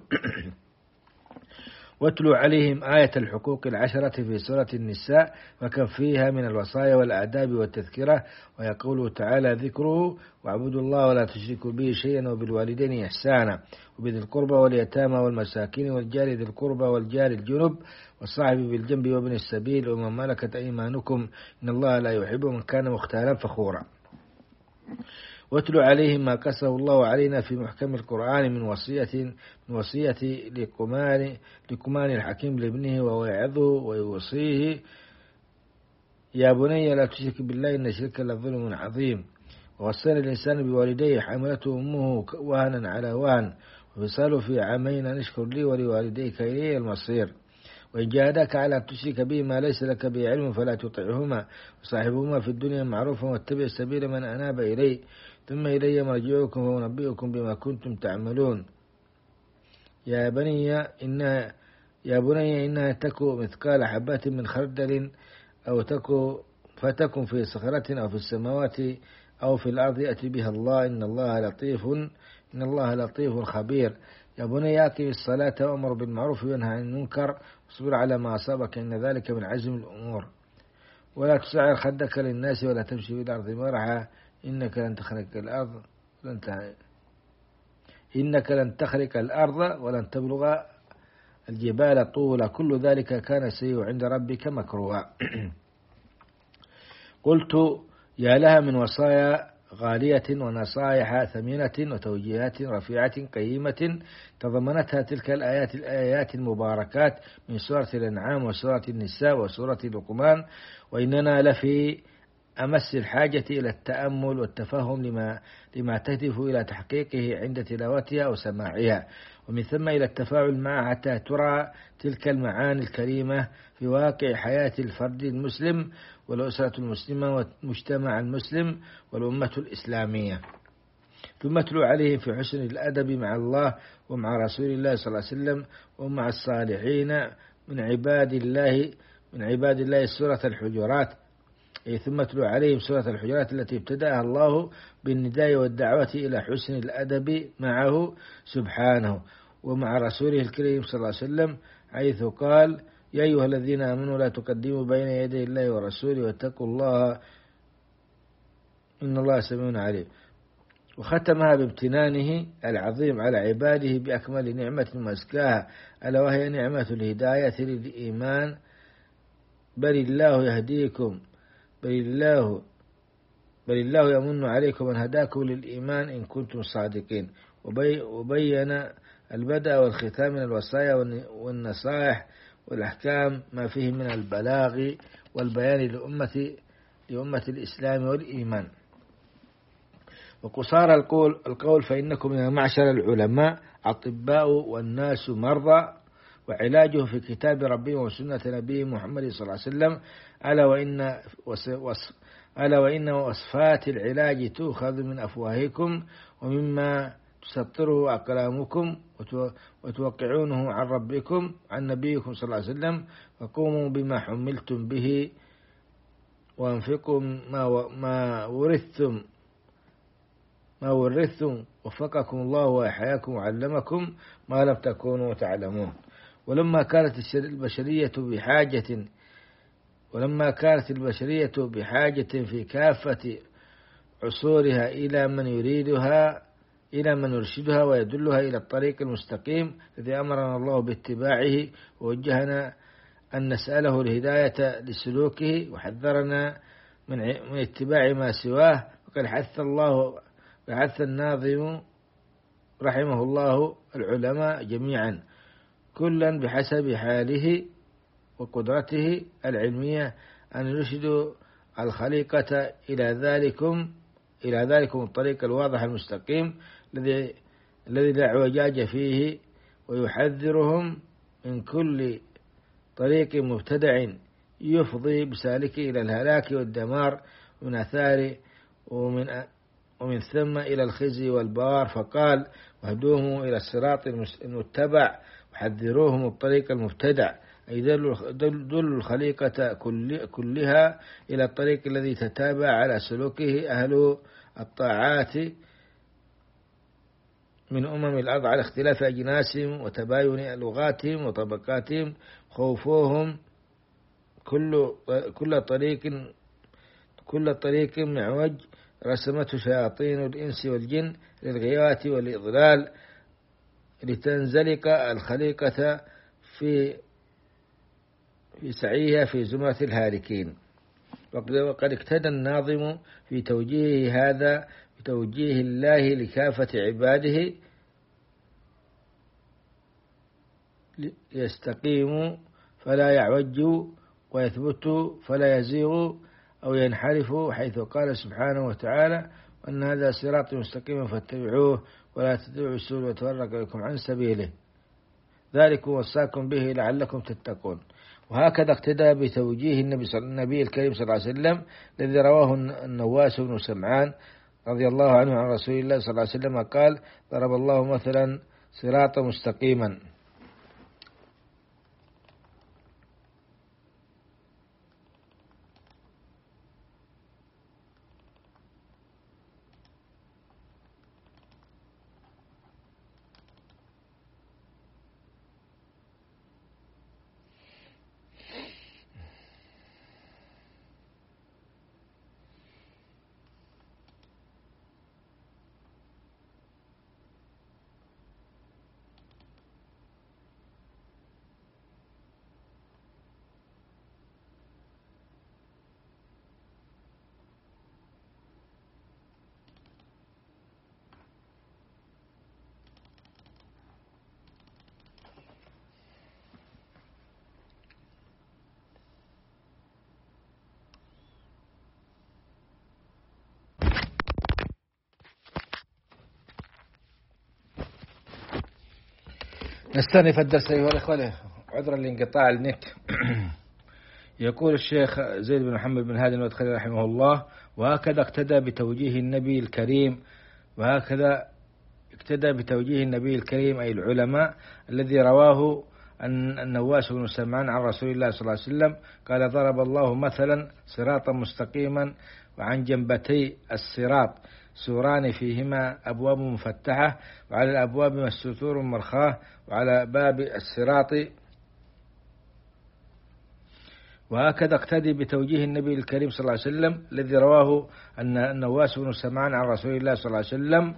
واتلوا عليهم آية الحقوق العشرة في سورة النساء وكم فيها من الوصايا والآداب والتذكرة ويقول تعالى ذكره واعبدوا الله ولا تشركوا به شيئا وبالوالدين إحسانا وبذي القربى واليتامى والمساكين والجار ذي القربى والجار الجنب والصاحب بالجنب وابن السبيل ومن ملكت أيمانكم إن الله لا يحب من كان مختالا فخورا. واتلو عليهم ما قصه الله علينا في محكم القرآن من وصية من وصية لقمان لقمان الحكيم لابنه وهو يعظه ويوصيه يا بني لا تشرك بالله إن الشرك لظلم عظيم. ووصينا الإنسان بوالديه حملته أمه وهنا على وهن وفصاله في عامين أن اشكر لي ولوالديك إلي المصير. وإن جاهداك على أن تشرك به ما ليس لك به علم فلا تطعهما وصاحبهما في الدنيا معروفا واتبع سبيل من أناب إلي ثم إلي مرجعكم وأنبئكم بما كنتم تعملون. يا بني إن يا بني إنها تكو مثقال حبة من خردل أو تكو فتكن في صخرة أو في السماوات أو في الأرض يأتي بها الله إن الله لطيف إن الله لطيف خبير. يا بني أقم الصلاة وأمر بالمعروف وينهى عن المنكر واصبر على ما أصابك إن ذلك من عزم الأمور. ولا تسعر خدك للناس ولا تمشي في الأرض مرحا إنك لن تخرق الأرض لن ت... إنك لن تخرق الأرض ولن تبلغ الجبال طولا كل ذلك كان سيء عند ربك مكروها. قلت يا لها من وصايا غالية ونصائح ثمينة وتوجيهات رفيعة قيمة تضمنتها تلك الآيات الآيات المباركات من سورة الأنعام وسورة النساء وسورة لقمان. وإننا لفي أمس الحاجة إلى التأمل والتفهم لما لما تهدف إلى تحقيقه عند تلاوتها أو سماعها ومن ثم إلى التفاعل معها حتى ترى تلك المعاني الكريمة في واقع حياة الفرد المسلم والأسرة المسلمة والمجتمع المسلم والأمة الإسلامية. ثم اتلو عليهم في حسن الأدب مع الله ومع رسول الله صلى الله عليه وسلم ومع الصالحين من عباد الله من عباد الله سورة الحجرات. ثم اتلو عليهم سورة الحجرات التي ابتدأها الله بالنداء والدعوة إلى حسن الأدب معه سبحانه ومع رسوله الكريم صلى الله عليه وسلم حيث قال يا أيها الذين آمنوا لا تقدموا بين يدي الله ورسوله واتقوا الله إن الله سميع عليم. وختمها بامتنانه العظيم على عباده بأكمل نعمة وأزكاها ألا وهي نعمة الهداية للإيمان بل الله يهديكم بل الله بل الله يمن عليكم أن هداكم للإيمان إن كنتم صادقين. وبي وبين البدء والختام من الوصايا والنصائح والأحكام ما فيه من البلاغ والبيان لأمة لأمة الإسلام والإيمان. وقصار القول القول فإنكم يا معشر العلماء أطباء والناس مرضى وعلاجه في كتاب ربهم وسنة نبيه محمد صلى الله عليه وسلم ألا وإن وصف ألا وإن وصفات العلاج تؤخذ من أفواهكم ومما تسطره أقلامكم وتوقعونه عن ربكم عن نبيكم صلى الله عليه وسلم وقوموا بما حملتم به وانفقوا ما ما ورثتم ما ورثتم وفقكم الله وأحياكم وعلمكم ما لم تكونوا تعلمون. ولما كانت البشرية بحاجة ولما كانت البشرية بحاجة في كافة عصورها إلى من يريدها إلى من يرشدها ويدلها إلى الطريق المستقيم الذي أمرنا الله باتباعه ووجهنا أن نسأله الهداية لسلوكه وحذرنا من من اتباع ما سواه. وقد حث الله وحث الناظم رحمه الله العلماء جميعا كلا بحسب حاله وقدرته العلمية أن يرشدوا الخليقة إلى ذلكم إلى ذلكم الطريق الواضح المستقيم الذي الذي لا اعوجاج فيه، ويحذرهم من كل طريق مبتدع يفضي بسالكه إلى الهلاك والدمار ومن آثار ومن ومن ثم إلى الخزي والبوار. فقال: واهدوهم إلى الصراط المتبع وحذروهم الطريق المبتدع، أي دلوا الخليقة كلها إلى الطريق الذي تتابع على سلوكه أهل الطاعات من أمم الأرض على اختلاف أجناسهم وتباين لغاتهم وطبقاتهم. خوفوهم كل كل طريق كل طريق معوج رسمته شياطين الإنس والجن للغواية والإضلال، لتنزلق الخليقة في في سعيها في زمرة الهالكين. وقد اقتدى الناظم في توجيه هذا بتوجيه الله لكافة عباده يستقيموا فلا يعوجوا ويثبتوا فلا يزيغوا أو ينحرفوا، حيث قال سبحانه وتعالى: وأن هذا صراط مستقيم فاتبعوه ولا تتبعوا السبل وتفرق بكم عن سبيله، ذلك وصاكم به لعلكم تتقون. وهكذا اقتدى بتوجيه النبي, النبي الكريم صلى الله عليه وسلم الذي رواه النواس بن سمعان رضي الله عنه عن رسول الله صلى الله عليه وسلم قال: ضرب الله مثلا صراطا مستقيما. نستأنف الدرس أيها الأخوة عذرا لانقطاع النت. يقول الشيخ زيد بن محمد بن هادي المدخلي رحمه الله: وهكذا اقتدى بتوجيه النبي الكريم وهكذا اقتدى بتوجيه النبي الكريم أي العلماء الذي رواه النواس بن سمعان عن رسول الله صلى الله عليه وسلم قال: ضرب الله مثلا صراطا مستقيما وعن جنبتي الصراط سوران فيهما أبواب مفتحة وعلى الأبواب ستور مرخاة وعلى باب الصراط. وهكذا اقتدي بتوجيه النبي الكريم صلى الله عليه وسلم الذي رواه أن النواس بن سمعان عن رسول الله صلى الله عليه وسلم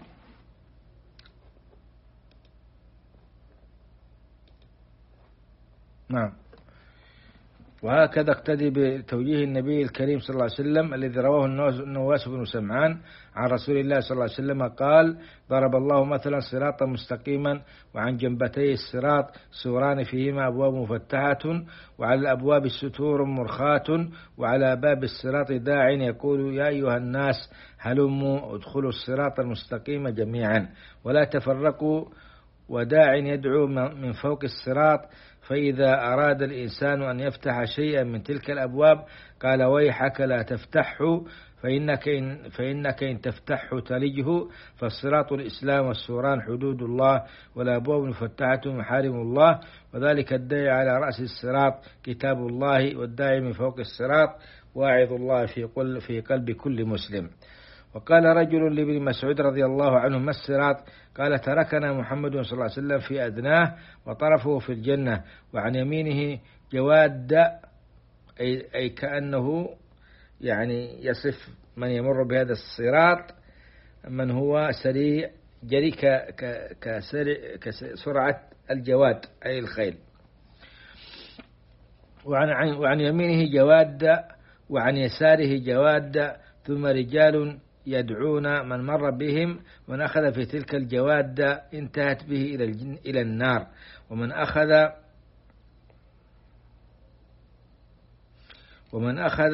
نعم وهكذا اقتدي بتوجيه النبي الكريم صلى الله عليه وسلم الذي رواه النواس بن سمعان عن رسول الله صلى الله عليه وسلم قال: ضرب الله مثلا صراطا مستقيما وعن جنبتي الصراط سوران فيهما أبواب مفتحة وعلى الأبواب ستور مرخاة وعلى باب الصراط داع يقول: يا أيها الناس هلموا ادخلوا الصراط المستقيم جميعا ولا تفرقوا، وداع يدعو من فوق الصراط، فإذا أراد الإنسان أن يفتح شيئا من تلك الأبواب قال: ويحك لا تفتحه فإنك إن, فإنك إن تفتحه تلجه، فالصراط الإسلام والسوران حدود الله والأبواب مفتحة محارم الله، وذلك الداعي على رأس الصراط كتاب الله، والداعي من فوق الصراط واعظ الله في قلب, في قلب كل مسلم. وقال رجل لابن مسعود رضي الله عنه: ما الصراط؟ قال: تركنا محمد صلى الله عليه وسلم في أدناه وطرفه في الجنة، وعن يمينه جواد، أي, أي كأنه يعني يصف من يمر بهذا الصراط من هو سريع جري كسرعة الجواد أي الخيل. وعن, وعن يمينه جواد وعن يساره جواد، ثم رجال يدعون من مر بهم، من أخذ في تلك الجواد انتهت به إلى الجن إلى النار، ومن أخذ ومن أخذ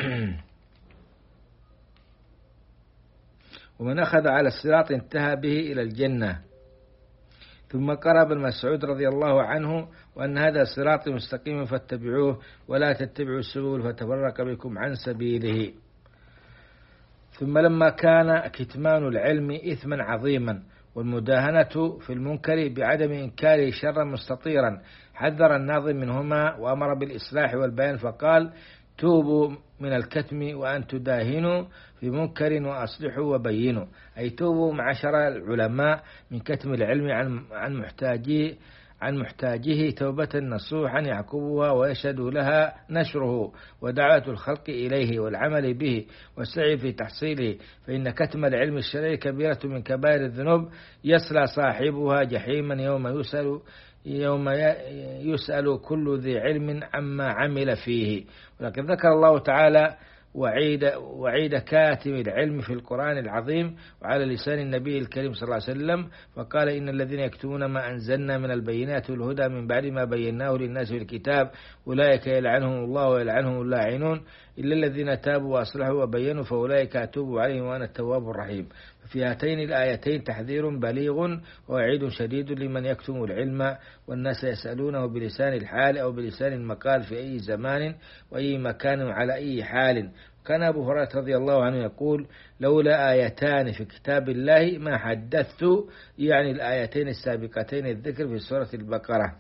ومن أخذ على الصراط انتهى به إلى الجنة. ثم قرأ ابن مسعود رضي الله عنه: وأن هذا صراط مستقيم فاتبعوه ولا تتبعوا السبل فتفرق بكم عن سبيله. ثم لما كان كتمان العلم إثما عظيما والمداهنة في المنكر بعدم إنكاره شرا مستطيرا، حذر الناظم منهما وأمر بالإصلاح والبيان فقال: توبوا من الكتم وأن تداهنوا في منكر وأصلحوا وبينوا، أي توبوا معشر العلماء من كتم العلم عن عن محتاجيه عن محتاجه توبة نصوحا يعقبها ويشهد لها نشره ودعوة الخلق إليه والعمل به والسعي في تحصيله، فإن كتم العلم الشرعي كبيرة من كبائر الذنوب يصلى صاحبها جحيما يوم يسأل يوم يسأل كل ذي علم عما عمل فيه. ولكن ذكر الله تعالى وعيد, وعيد كاتم العلم في القرآن العظيم وعلى لسان النبي الكريم صلى الله عليه وسلم، فقال: إن الذين يكتمون ما أنزلنا من البينات والهدى من بعد ما بيناه للناس في الكتاب أولئك يلعنهم الله ويلعنهم اللاعنون إلا الذين تابوا وأصلحوا وبينوا فأولئك أتوب عليهم وأنا التواب الرحيم. في هاتين الآيتين تحذير بليغ ووعيد شديد لمن يكتم العلم والناس يسألونه بلسان الحال أو بلسان المقال في أي زمان وأي مكان وعلى أي حال. كان أبو هريرة رضي الله عنه يقول: لولا آيتان في كتاب الله ما حدثت، يعني الآيتين السابقتين الذكر في سورة البقرة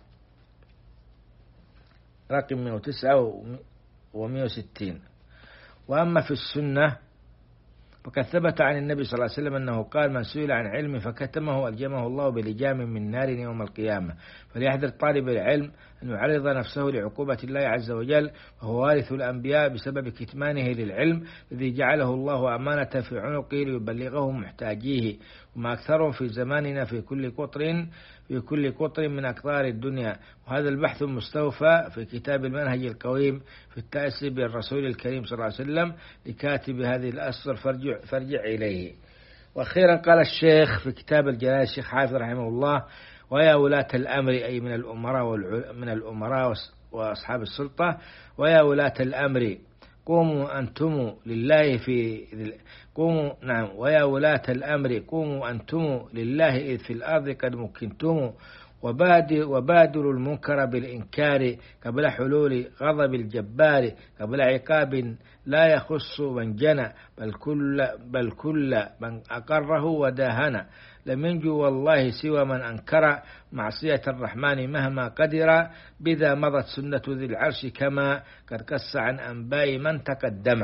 رقم مئة وتسعة ومئة وستين. وأما في السنة فقد ثبت عن النبي صلى الله عليه وسلم أنه قال: من سئل عن علم فكتمه ألجمه الله بلجام من نار يوم القيامة. فليحذر طالب العلم أن يعرض نفسه لعقوبة الله عز وجل، وهو وارث الأنبياء بسبب كتمانه للعلم الذي جعله الله أمانة في عنقه ليبلغه محتاجيه، وما أكثرهم في زماننا في كل قطر في كل قطر من أقطار الدنيا. وهذا البحث مستوفى في كتاب المنهج القويم في التأسي بالرسول الكريم صلى الله عليه وسلم لكاتب هذه الأسر، فارجع, فارجع إليه. وأخيرا قال الشيخ في كتاب الجنائز الشيخ حافظ رحمه الله: ويا ولاة الأمر، أي من الأمراء من الأمراء وأصحاب السلطة، ويا ولاة الأمر قوموا أنتم لله في قوموا نعم ويا ولاة الأمر قوموا أنتم لله إذ في الأرض قد مكنتم، وبادر وبادروا المنكر بالإنكار قبل حلول غضب الجبار، قبل عقاب لا يخص من جنى بل كل بل كل من أقره وداهن. لم ينجو والله سوى من أنكر معصية الرحمن مهما قدر، بذا مضت سنة ذي العرش كما قد قص عن أنباء من تقدم.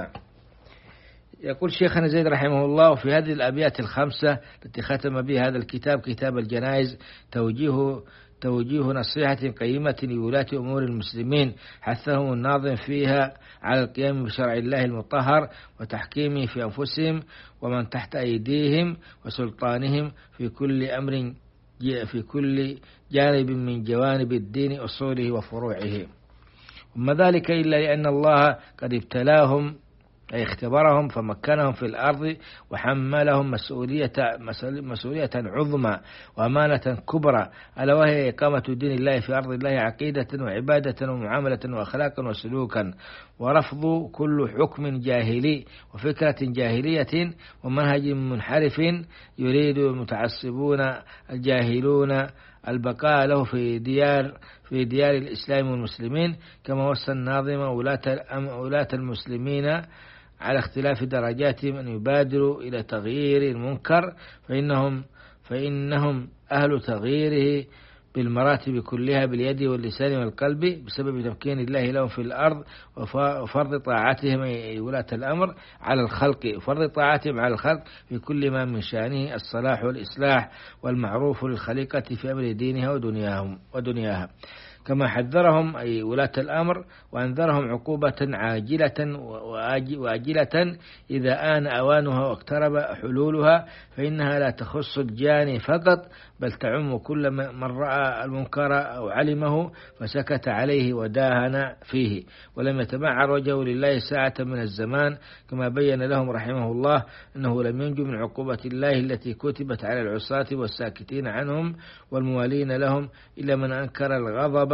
يقول شيخنا زيد رحمه الله في هذه الأبيات الخمسة التي ختم بها هذا الكتاب كتاب الجنائز توجيه توجيه نصيحة قيمة لولاة أمور المسلمين، حثهم الناظم فيها على القيام بشرع الله المطهر وتحكيمه في أنفسهم ومن تحت أيديهم وسلطانهم في كل أمر في كل جانب من جوانب الدين أصوله وفروعه. وما ذلك إلا لأن الله قد ابتلاهم أي اختبرهم فمكنهم في الأرض وحملهم مسؤولية مسؤولية عظمى وأمانة كبرى، ألا وهي إقامة دين الله في أرض الله عقيدة وعبادة ومعاملة وأخلاقا وسلوكا، ورفض كل حكم جاهلي وفكرة جاهلية ومنهج منحرف يريد المتعصبون الجاهلون البقاء له في ديار في ديار الإسلام والمسلمين، كما وصى الناظم ولاة المسلمين على اختلاف درجاتهم أن يبادروا إلى تغيير المنكر فإنهم فإنهم أهل تغييره بالمراتب كلها باليد واللسان والقلب بسبب تمكين الله لهم في الأرض وفرض طاعتهم أي ولاة الأمر على الخلق وفرض طاعتهم على الخلق في كل ما من شأنه الصلاح والإصلاح والمعروف للخليقة في أمر دينها ودنياهم ودنياها، كما حذرهم أي ولاة الأمر وأنذرهم عقوبة عاجلة وآجلة إذا آن أوانها واقترب حلولها، فإنها لا تخص الجاني فقط بل تعم كل من رأى المنكر أو علمه فسكت عليه وداهن فيه ولم يتمعر وجهه لله ساعة من الزمان، كما بين لهم رحمه الله أنه لم ينجو من عقوبة الله التي كتبت على العصاة والساكتين عنهم والموالين لهم إلا من أنكر الغضب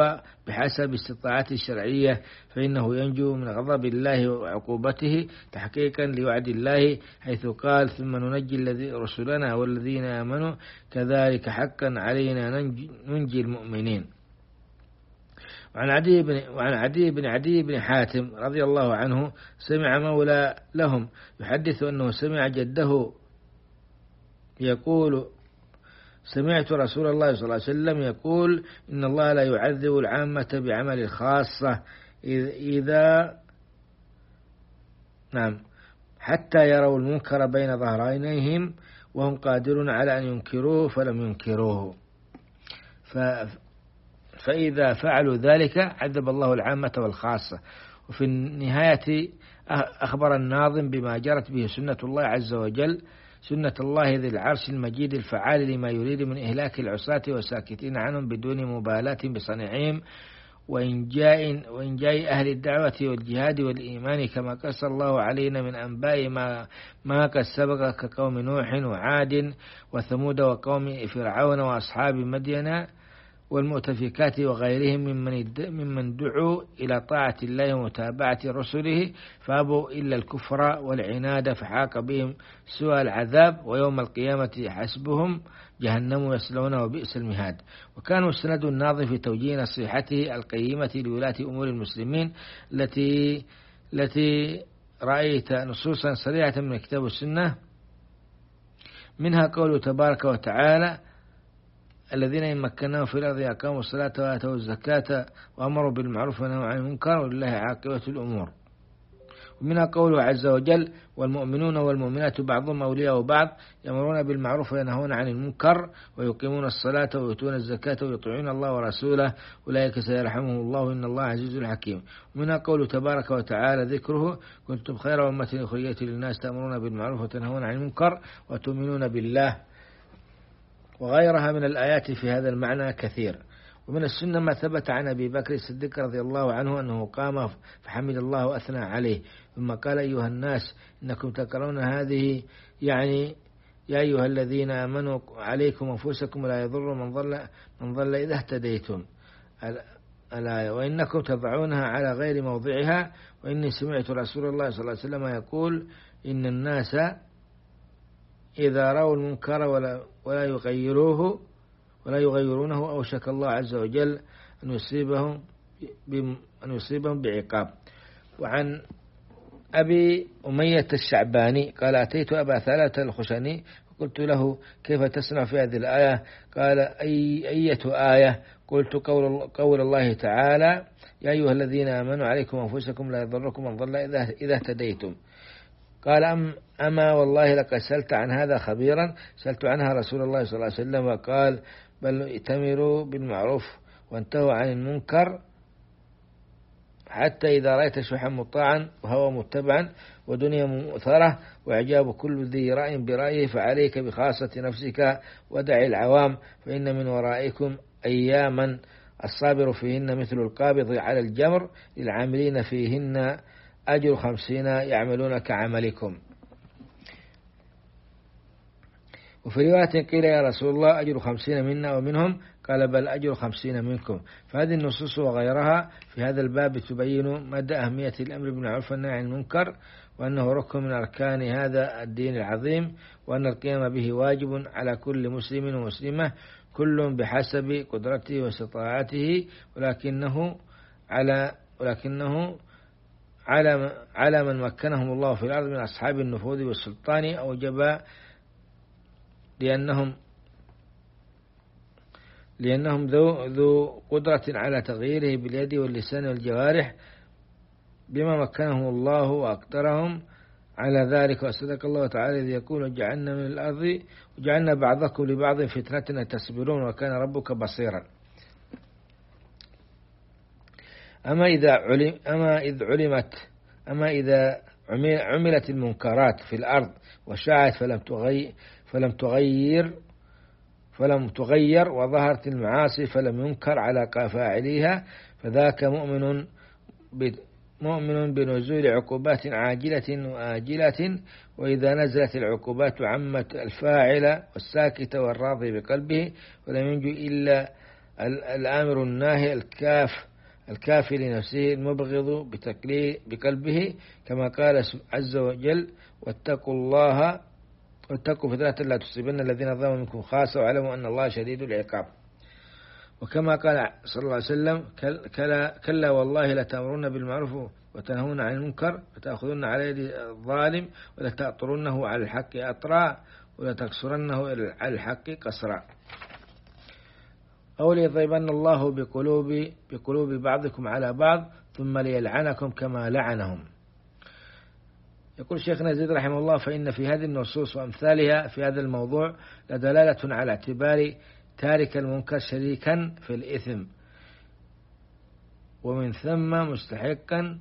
العقوبة بحسب استطاعته الشرعية، فإنه ينجو من غضب الله وعقوبته تحقيقا لوعد الله، حيث قال: ثم ننجي الذي رسلنا والذين آمنوا كذلك حقا علينا ننجي المؤمنين. وعن عدي بن وعن عدي بن عدي بن حاتم رضي الله عنه سمع مولى لهم يحدث أنه سمع جده يقول: سمعت رسول الله صلى الله عليه وسلم يقول: إن الله لا يعذب العامة بعمل الخاصة إذا نعم حتى يروا المنكر بين ظهرانيهم وهم قادرون على أن ينكروه فلم ينكروه، ف فإذا فعلوا ذلك عذب الله العامة والخاصة. وفي النهاية أخبر الناظم بما جرت به سنة الله عز وجل، سنة الله ذي العرش المجيد الفعال لما يريد من إهلاك العصاة وساكتين عنهم بدون مبالاة بصنيعهم وإنجاء وإنجاء أهل الدعوة والجهاد والإيمان، كما قص الله علينا من أنباء ما ما قد سبق كقوم نوح وعاد وثمود وقوم فرعون وأصحاب مدين والمؤتفكات وغيرهم ممن ممن دعوا إلى طاعة الله ومتابعة رسله فأبوا إلا الكفر والعناد، فحاق بهم سوء العذاب، ويوم القيامة حسبهم جهنم يصلونها وبئس المهاد. وكان مستند الناظم في توجيه نصيحته القيمة لولاة أمور المسلمين التي التي رأيت نصوصا صريحة من الكتاب والسنة، منها قوله تبارك وتعالى: الذين إن مكناهم في الأرض أقاموا الصلاة وآتوا الزكاة وأمروا بالمعروف ونهوا عن المنكر ولله عاقبة الأمور. ومنها قوله عز وجل: والمؤمنون والمؤمنات بعضهم أولياء بعض يأمرون بالمعروف وينهون عن المنكر ويقيمون الصلاة ويؤتون الزكاة ويطيعون الله ورسوله أولئك سيرحمهم الله إن الله عزيز حكيم. ومنها قوله تبارك وتعالى ذكره: كنتم خير أمة أخرجت للناس تأمرون بالمعروف وتنهون عن المنكر وتؤمنون بالله. وغيرها من الآيات في هذا المعنى كثير. ومن السنة ما ثبت عن أبي بكر الصديق رضي الله عنه أنه قام فحمد الله وأثنى عليه ثم قال: أيها الناس إنكم تقرؤون هذه، يعني يا أيها الذين آمنوا عليكم أنفسكم لا يضر من ضل من ضل إذا اهتديتم الآية، وإنكم تضعونها على غير موضعها، وإني سمعت رسول الله صلى الله عليه وسلم يقول: إن الناس إذا رأوا المنكر ولا ولا يغيروه ولا يغيرونه أوشك الله عز وجل أن يصيبهم أن يصيبهم بعقاب. وعن أبي أمية الشعباني قال: أتيت أبا ثعلبة الخشني فقلت له: كيف تصنع في هذه الآية؟ قال: أي أية آية؟ قلت: قول, قول الله تعالى: يا أيها الذين آمنوا عليكم أنفسكم لا يضركم من ضل إذا اهتديتم. قال: أم أما والله لقد سألت عن هذا خبيرا، سألت عنها رسول الله صلى الله عليه وسلم وقال: بل ائتمروا بالمعروف وانتهوا عن المنكر، حتى إذا رأيت شحا مطاعا وهوى متبعا ودنيا مؤثرة وإعجاب كل ذي رأي برأيه فعليك بخاصة نفسك ودع العوام، فإن من ورائكم أياما الصابر فيهن مثل القابض على الجمر للعاملين فيهن أجر خمسين يعملون كعملكم. وفي رواية قيل: يا رسول الله أجر خمسين منا ومنهم؟ قال: بل أجر خمسين منكم. فهذه النصوص وغيرها في هذا الباب تبين مدى أهمية الأمر بالمعروف والنهي عن المنكر، وأنه ركن من أركان هذا الدين العظيم، وأن القيام به واجب على كل مسلم ومسلمة كل بحسب قدرته واستطاعته، ولكنه على ولكنه على على من مكنهم الله في الأرض من أصحاب النفوذ والسلطان أوجب لأنهم لأنهم ذو ذو قدرة على تغييره باليد واللسان والجوارح بما مكنهم الله وأقدرهم على ذلك. وصدق الله تعالى إذ يقول: وجعلنا من الأرض وجعلنا بعضكم لبعض فتنة تصبرون وكان ربك بصيرا. أما إذا علم أما إذ علمت أما إذا عملت المنكرات في الأرض وشاعت فلم تغير فلم تغير فلم تغير وظهرت المعاصي فلم ينكر على فاعليها، فذاك مؤمن مؤمن بنزول عقوبات عاجلة وآجلة، وإذا نزلت العقوبات عمت الفاعل والساكت والراضي بقلبه، ولم ينجو إلا الآمر الناهي الكاف الكافي لنفسه المبغض بقلبه، كما قال عز وجل: واتقوا الله واتقوا فتنة لا تصيبن الذين ظلموا منكم خاصة واعلموا أن الله شديد العقاب. وكما قال صلى الله عليه وسلم: كلا, كلا والله لتأمرون بالمعروف وتنهون عن المنكر وتأخذون على يد الظالم ولتأطرنه على الحق أطرا ولتكسرنه على الحق كسرا. أو ليضربن الله بقلوب بقلوب بعضكم على بعض ثم ليلعنكم كما لعنهم. يقول شيخنا زيد رحمه الله: فإن في هذه النصوص وأمثالها في هذا الموضوع لدلالة على اعتبار تارك المنكر شريكا في الإثم، ومن ثم مستحقا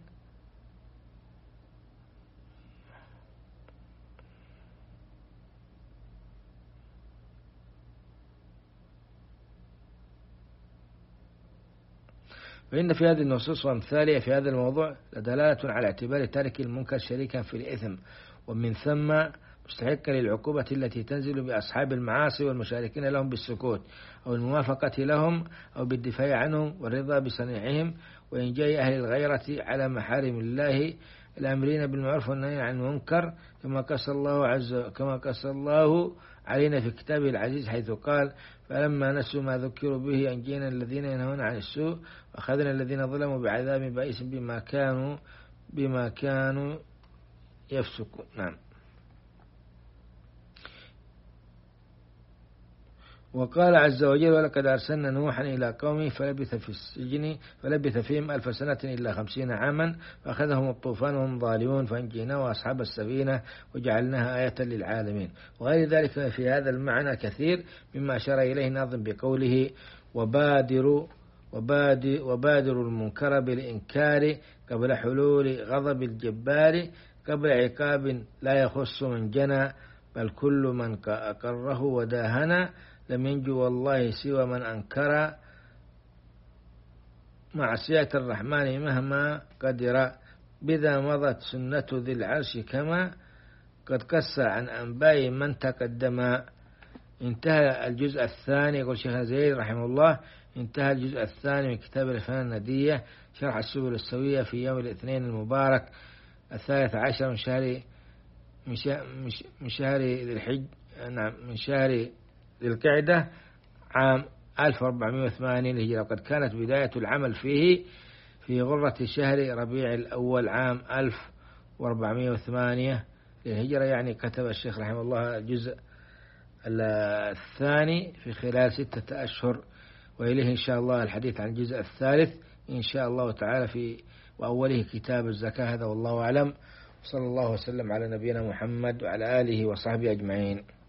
فإن في هذه النصوص وأمثالها في هذا الموضوع لدلالة على اعتبار تارك المنكر شريكا في الإثم، ومن ثم مستحقا للعقوبة التي تنزل بأصحاب المعاصي والمشاركين لهم بالسكوت أو الموافقة لهم أو بالدفاع عنهم والرضا بصنيعهم، وإنجاء أهل الغيرة على محارم الله الأمرين بالمعروف والنهي عن المنكر، كما قص الله عز كما قص الله علينا في كتابه العزيز حيث قال: فلما نسوا ما ذكروا به أنجينا الذين ينهون عن السوء وأخذنا الذين ظلموا بعذاب بئيس بما كانوا بما كانوا يفسقون. نعم. وقال عز وجل: ولقد أرسلنا نوحا إلى قومه فلبث في السجن فلبث فيهم ألف سنة إلا خمسين عاما فأخذهم الطوفان وهم ظالمون فأنجيناه وأصحاب السفينة وجعلناها آية للعالمين. وغير ذلك في هذا المعنى كثير مما أشار إليه ناظم بقوله: وبادروا وبادر وبادروا المنكر بالإنكار قبل حلول غضب الجبار، قبل عقاب لا يخص من جنى بل كل من أقره وداهنا، لم ينجو والله سوى من أنكر معصية الرحمن مهما قدر، بذا مضت سنة ذي العرش كما قد قص عن أنباء من تقدم. انتهى الجزء الثاني. يقول شيخ زيد رحمه الله: انتهى الجزء الثاني من كتاب الفنان الندية شرح السبل السوية في يوم الاثنين المبارك الثالث عشر من شهر من شهر ذي الحج نعم من شهر ذي القعدة عام ألف وأربعمائة وثمانين للهجرة، وقد كانت بداية العمل فيه في غرة شهر ربيع الأول عام ألف وأربعمائة وثمانية للهجرة. يعني كتب الشيخ رحمه الله الجزء الثاني في خلال ستة أشهر، وإليه إن شاء الله الحديث عن الجزء الثالث إن شاء الله تعالى في وأوله كتاب الزكاة. هذا والله أعلم، صلى الله وسلم على نبينا محمد وعلى آله وصحبه أجمعين.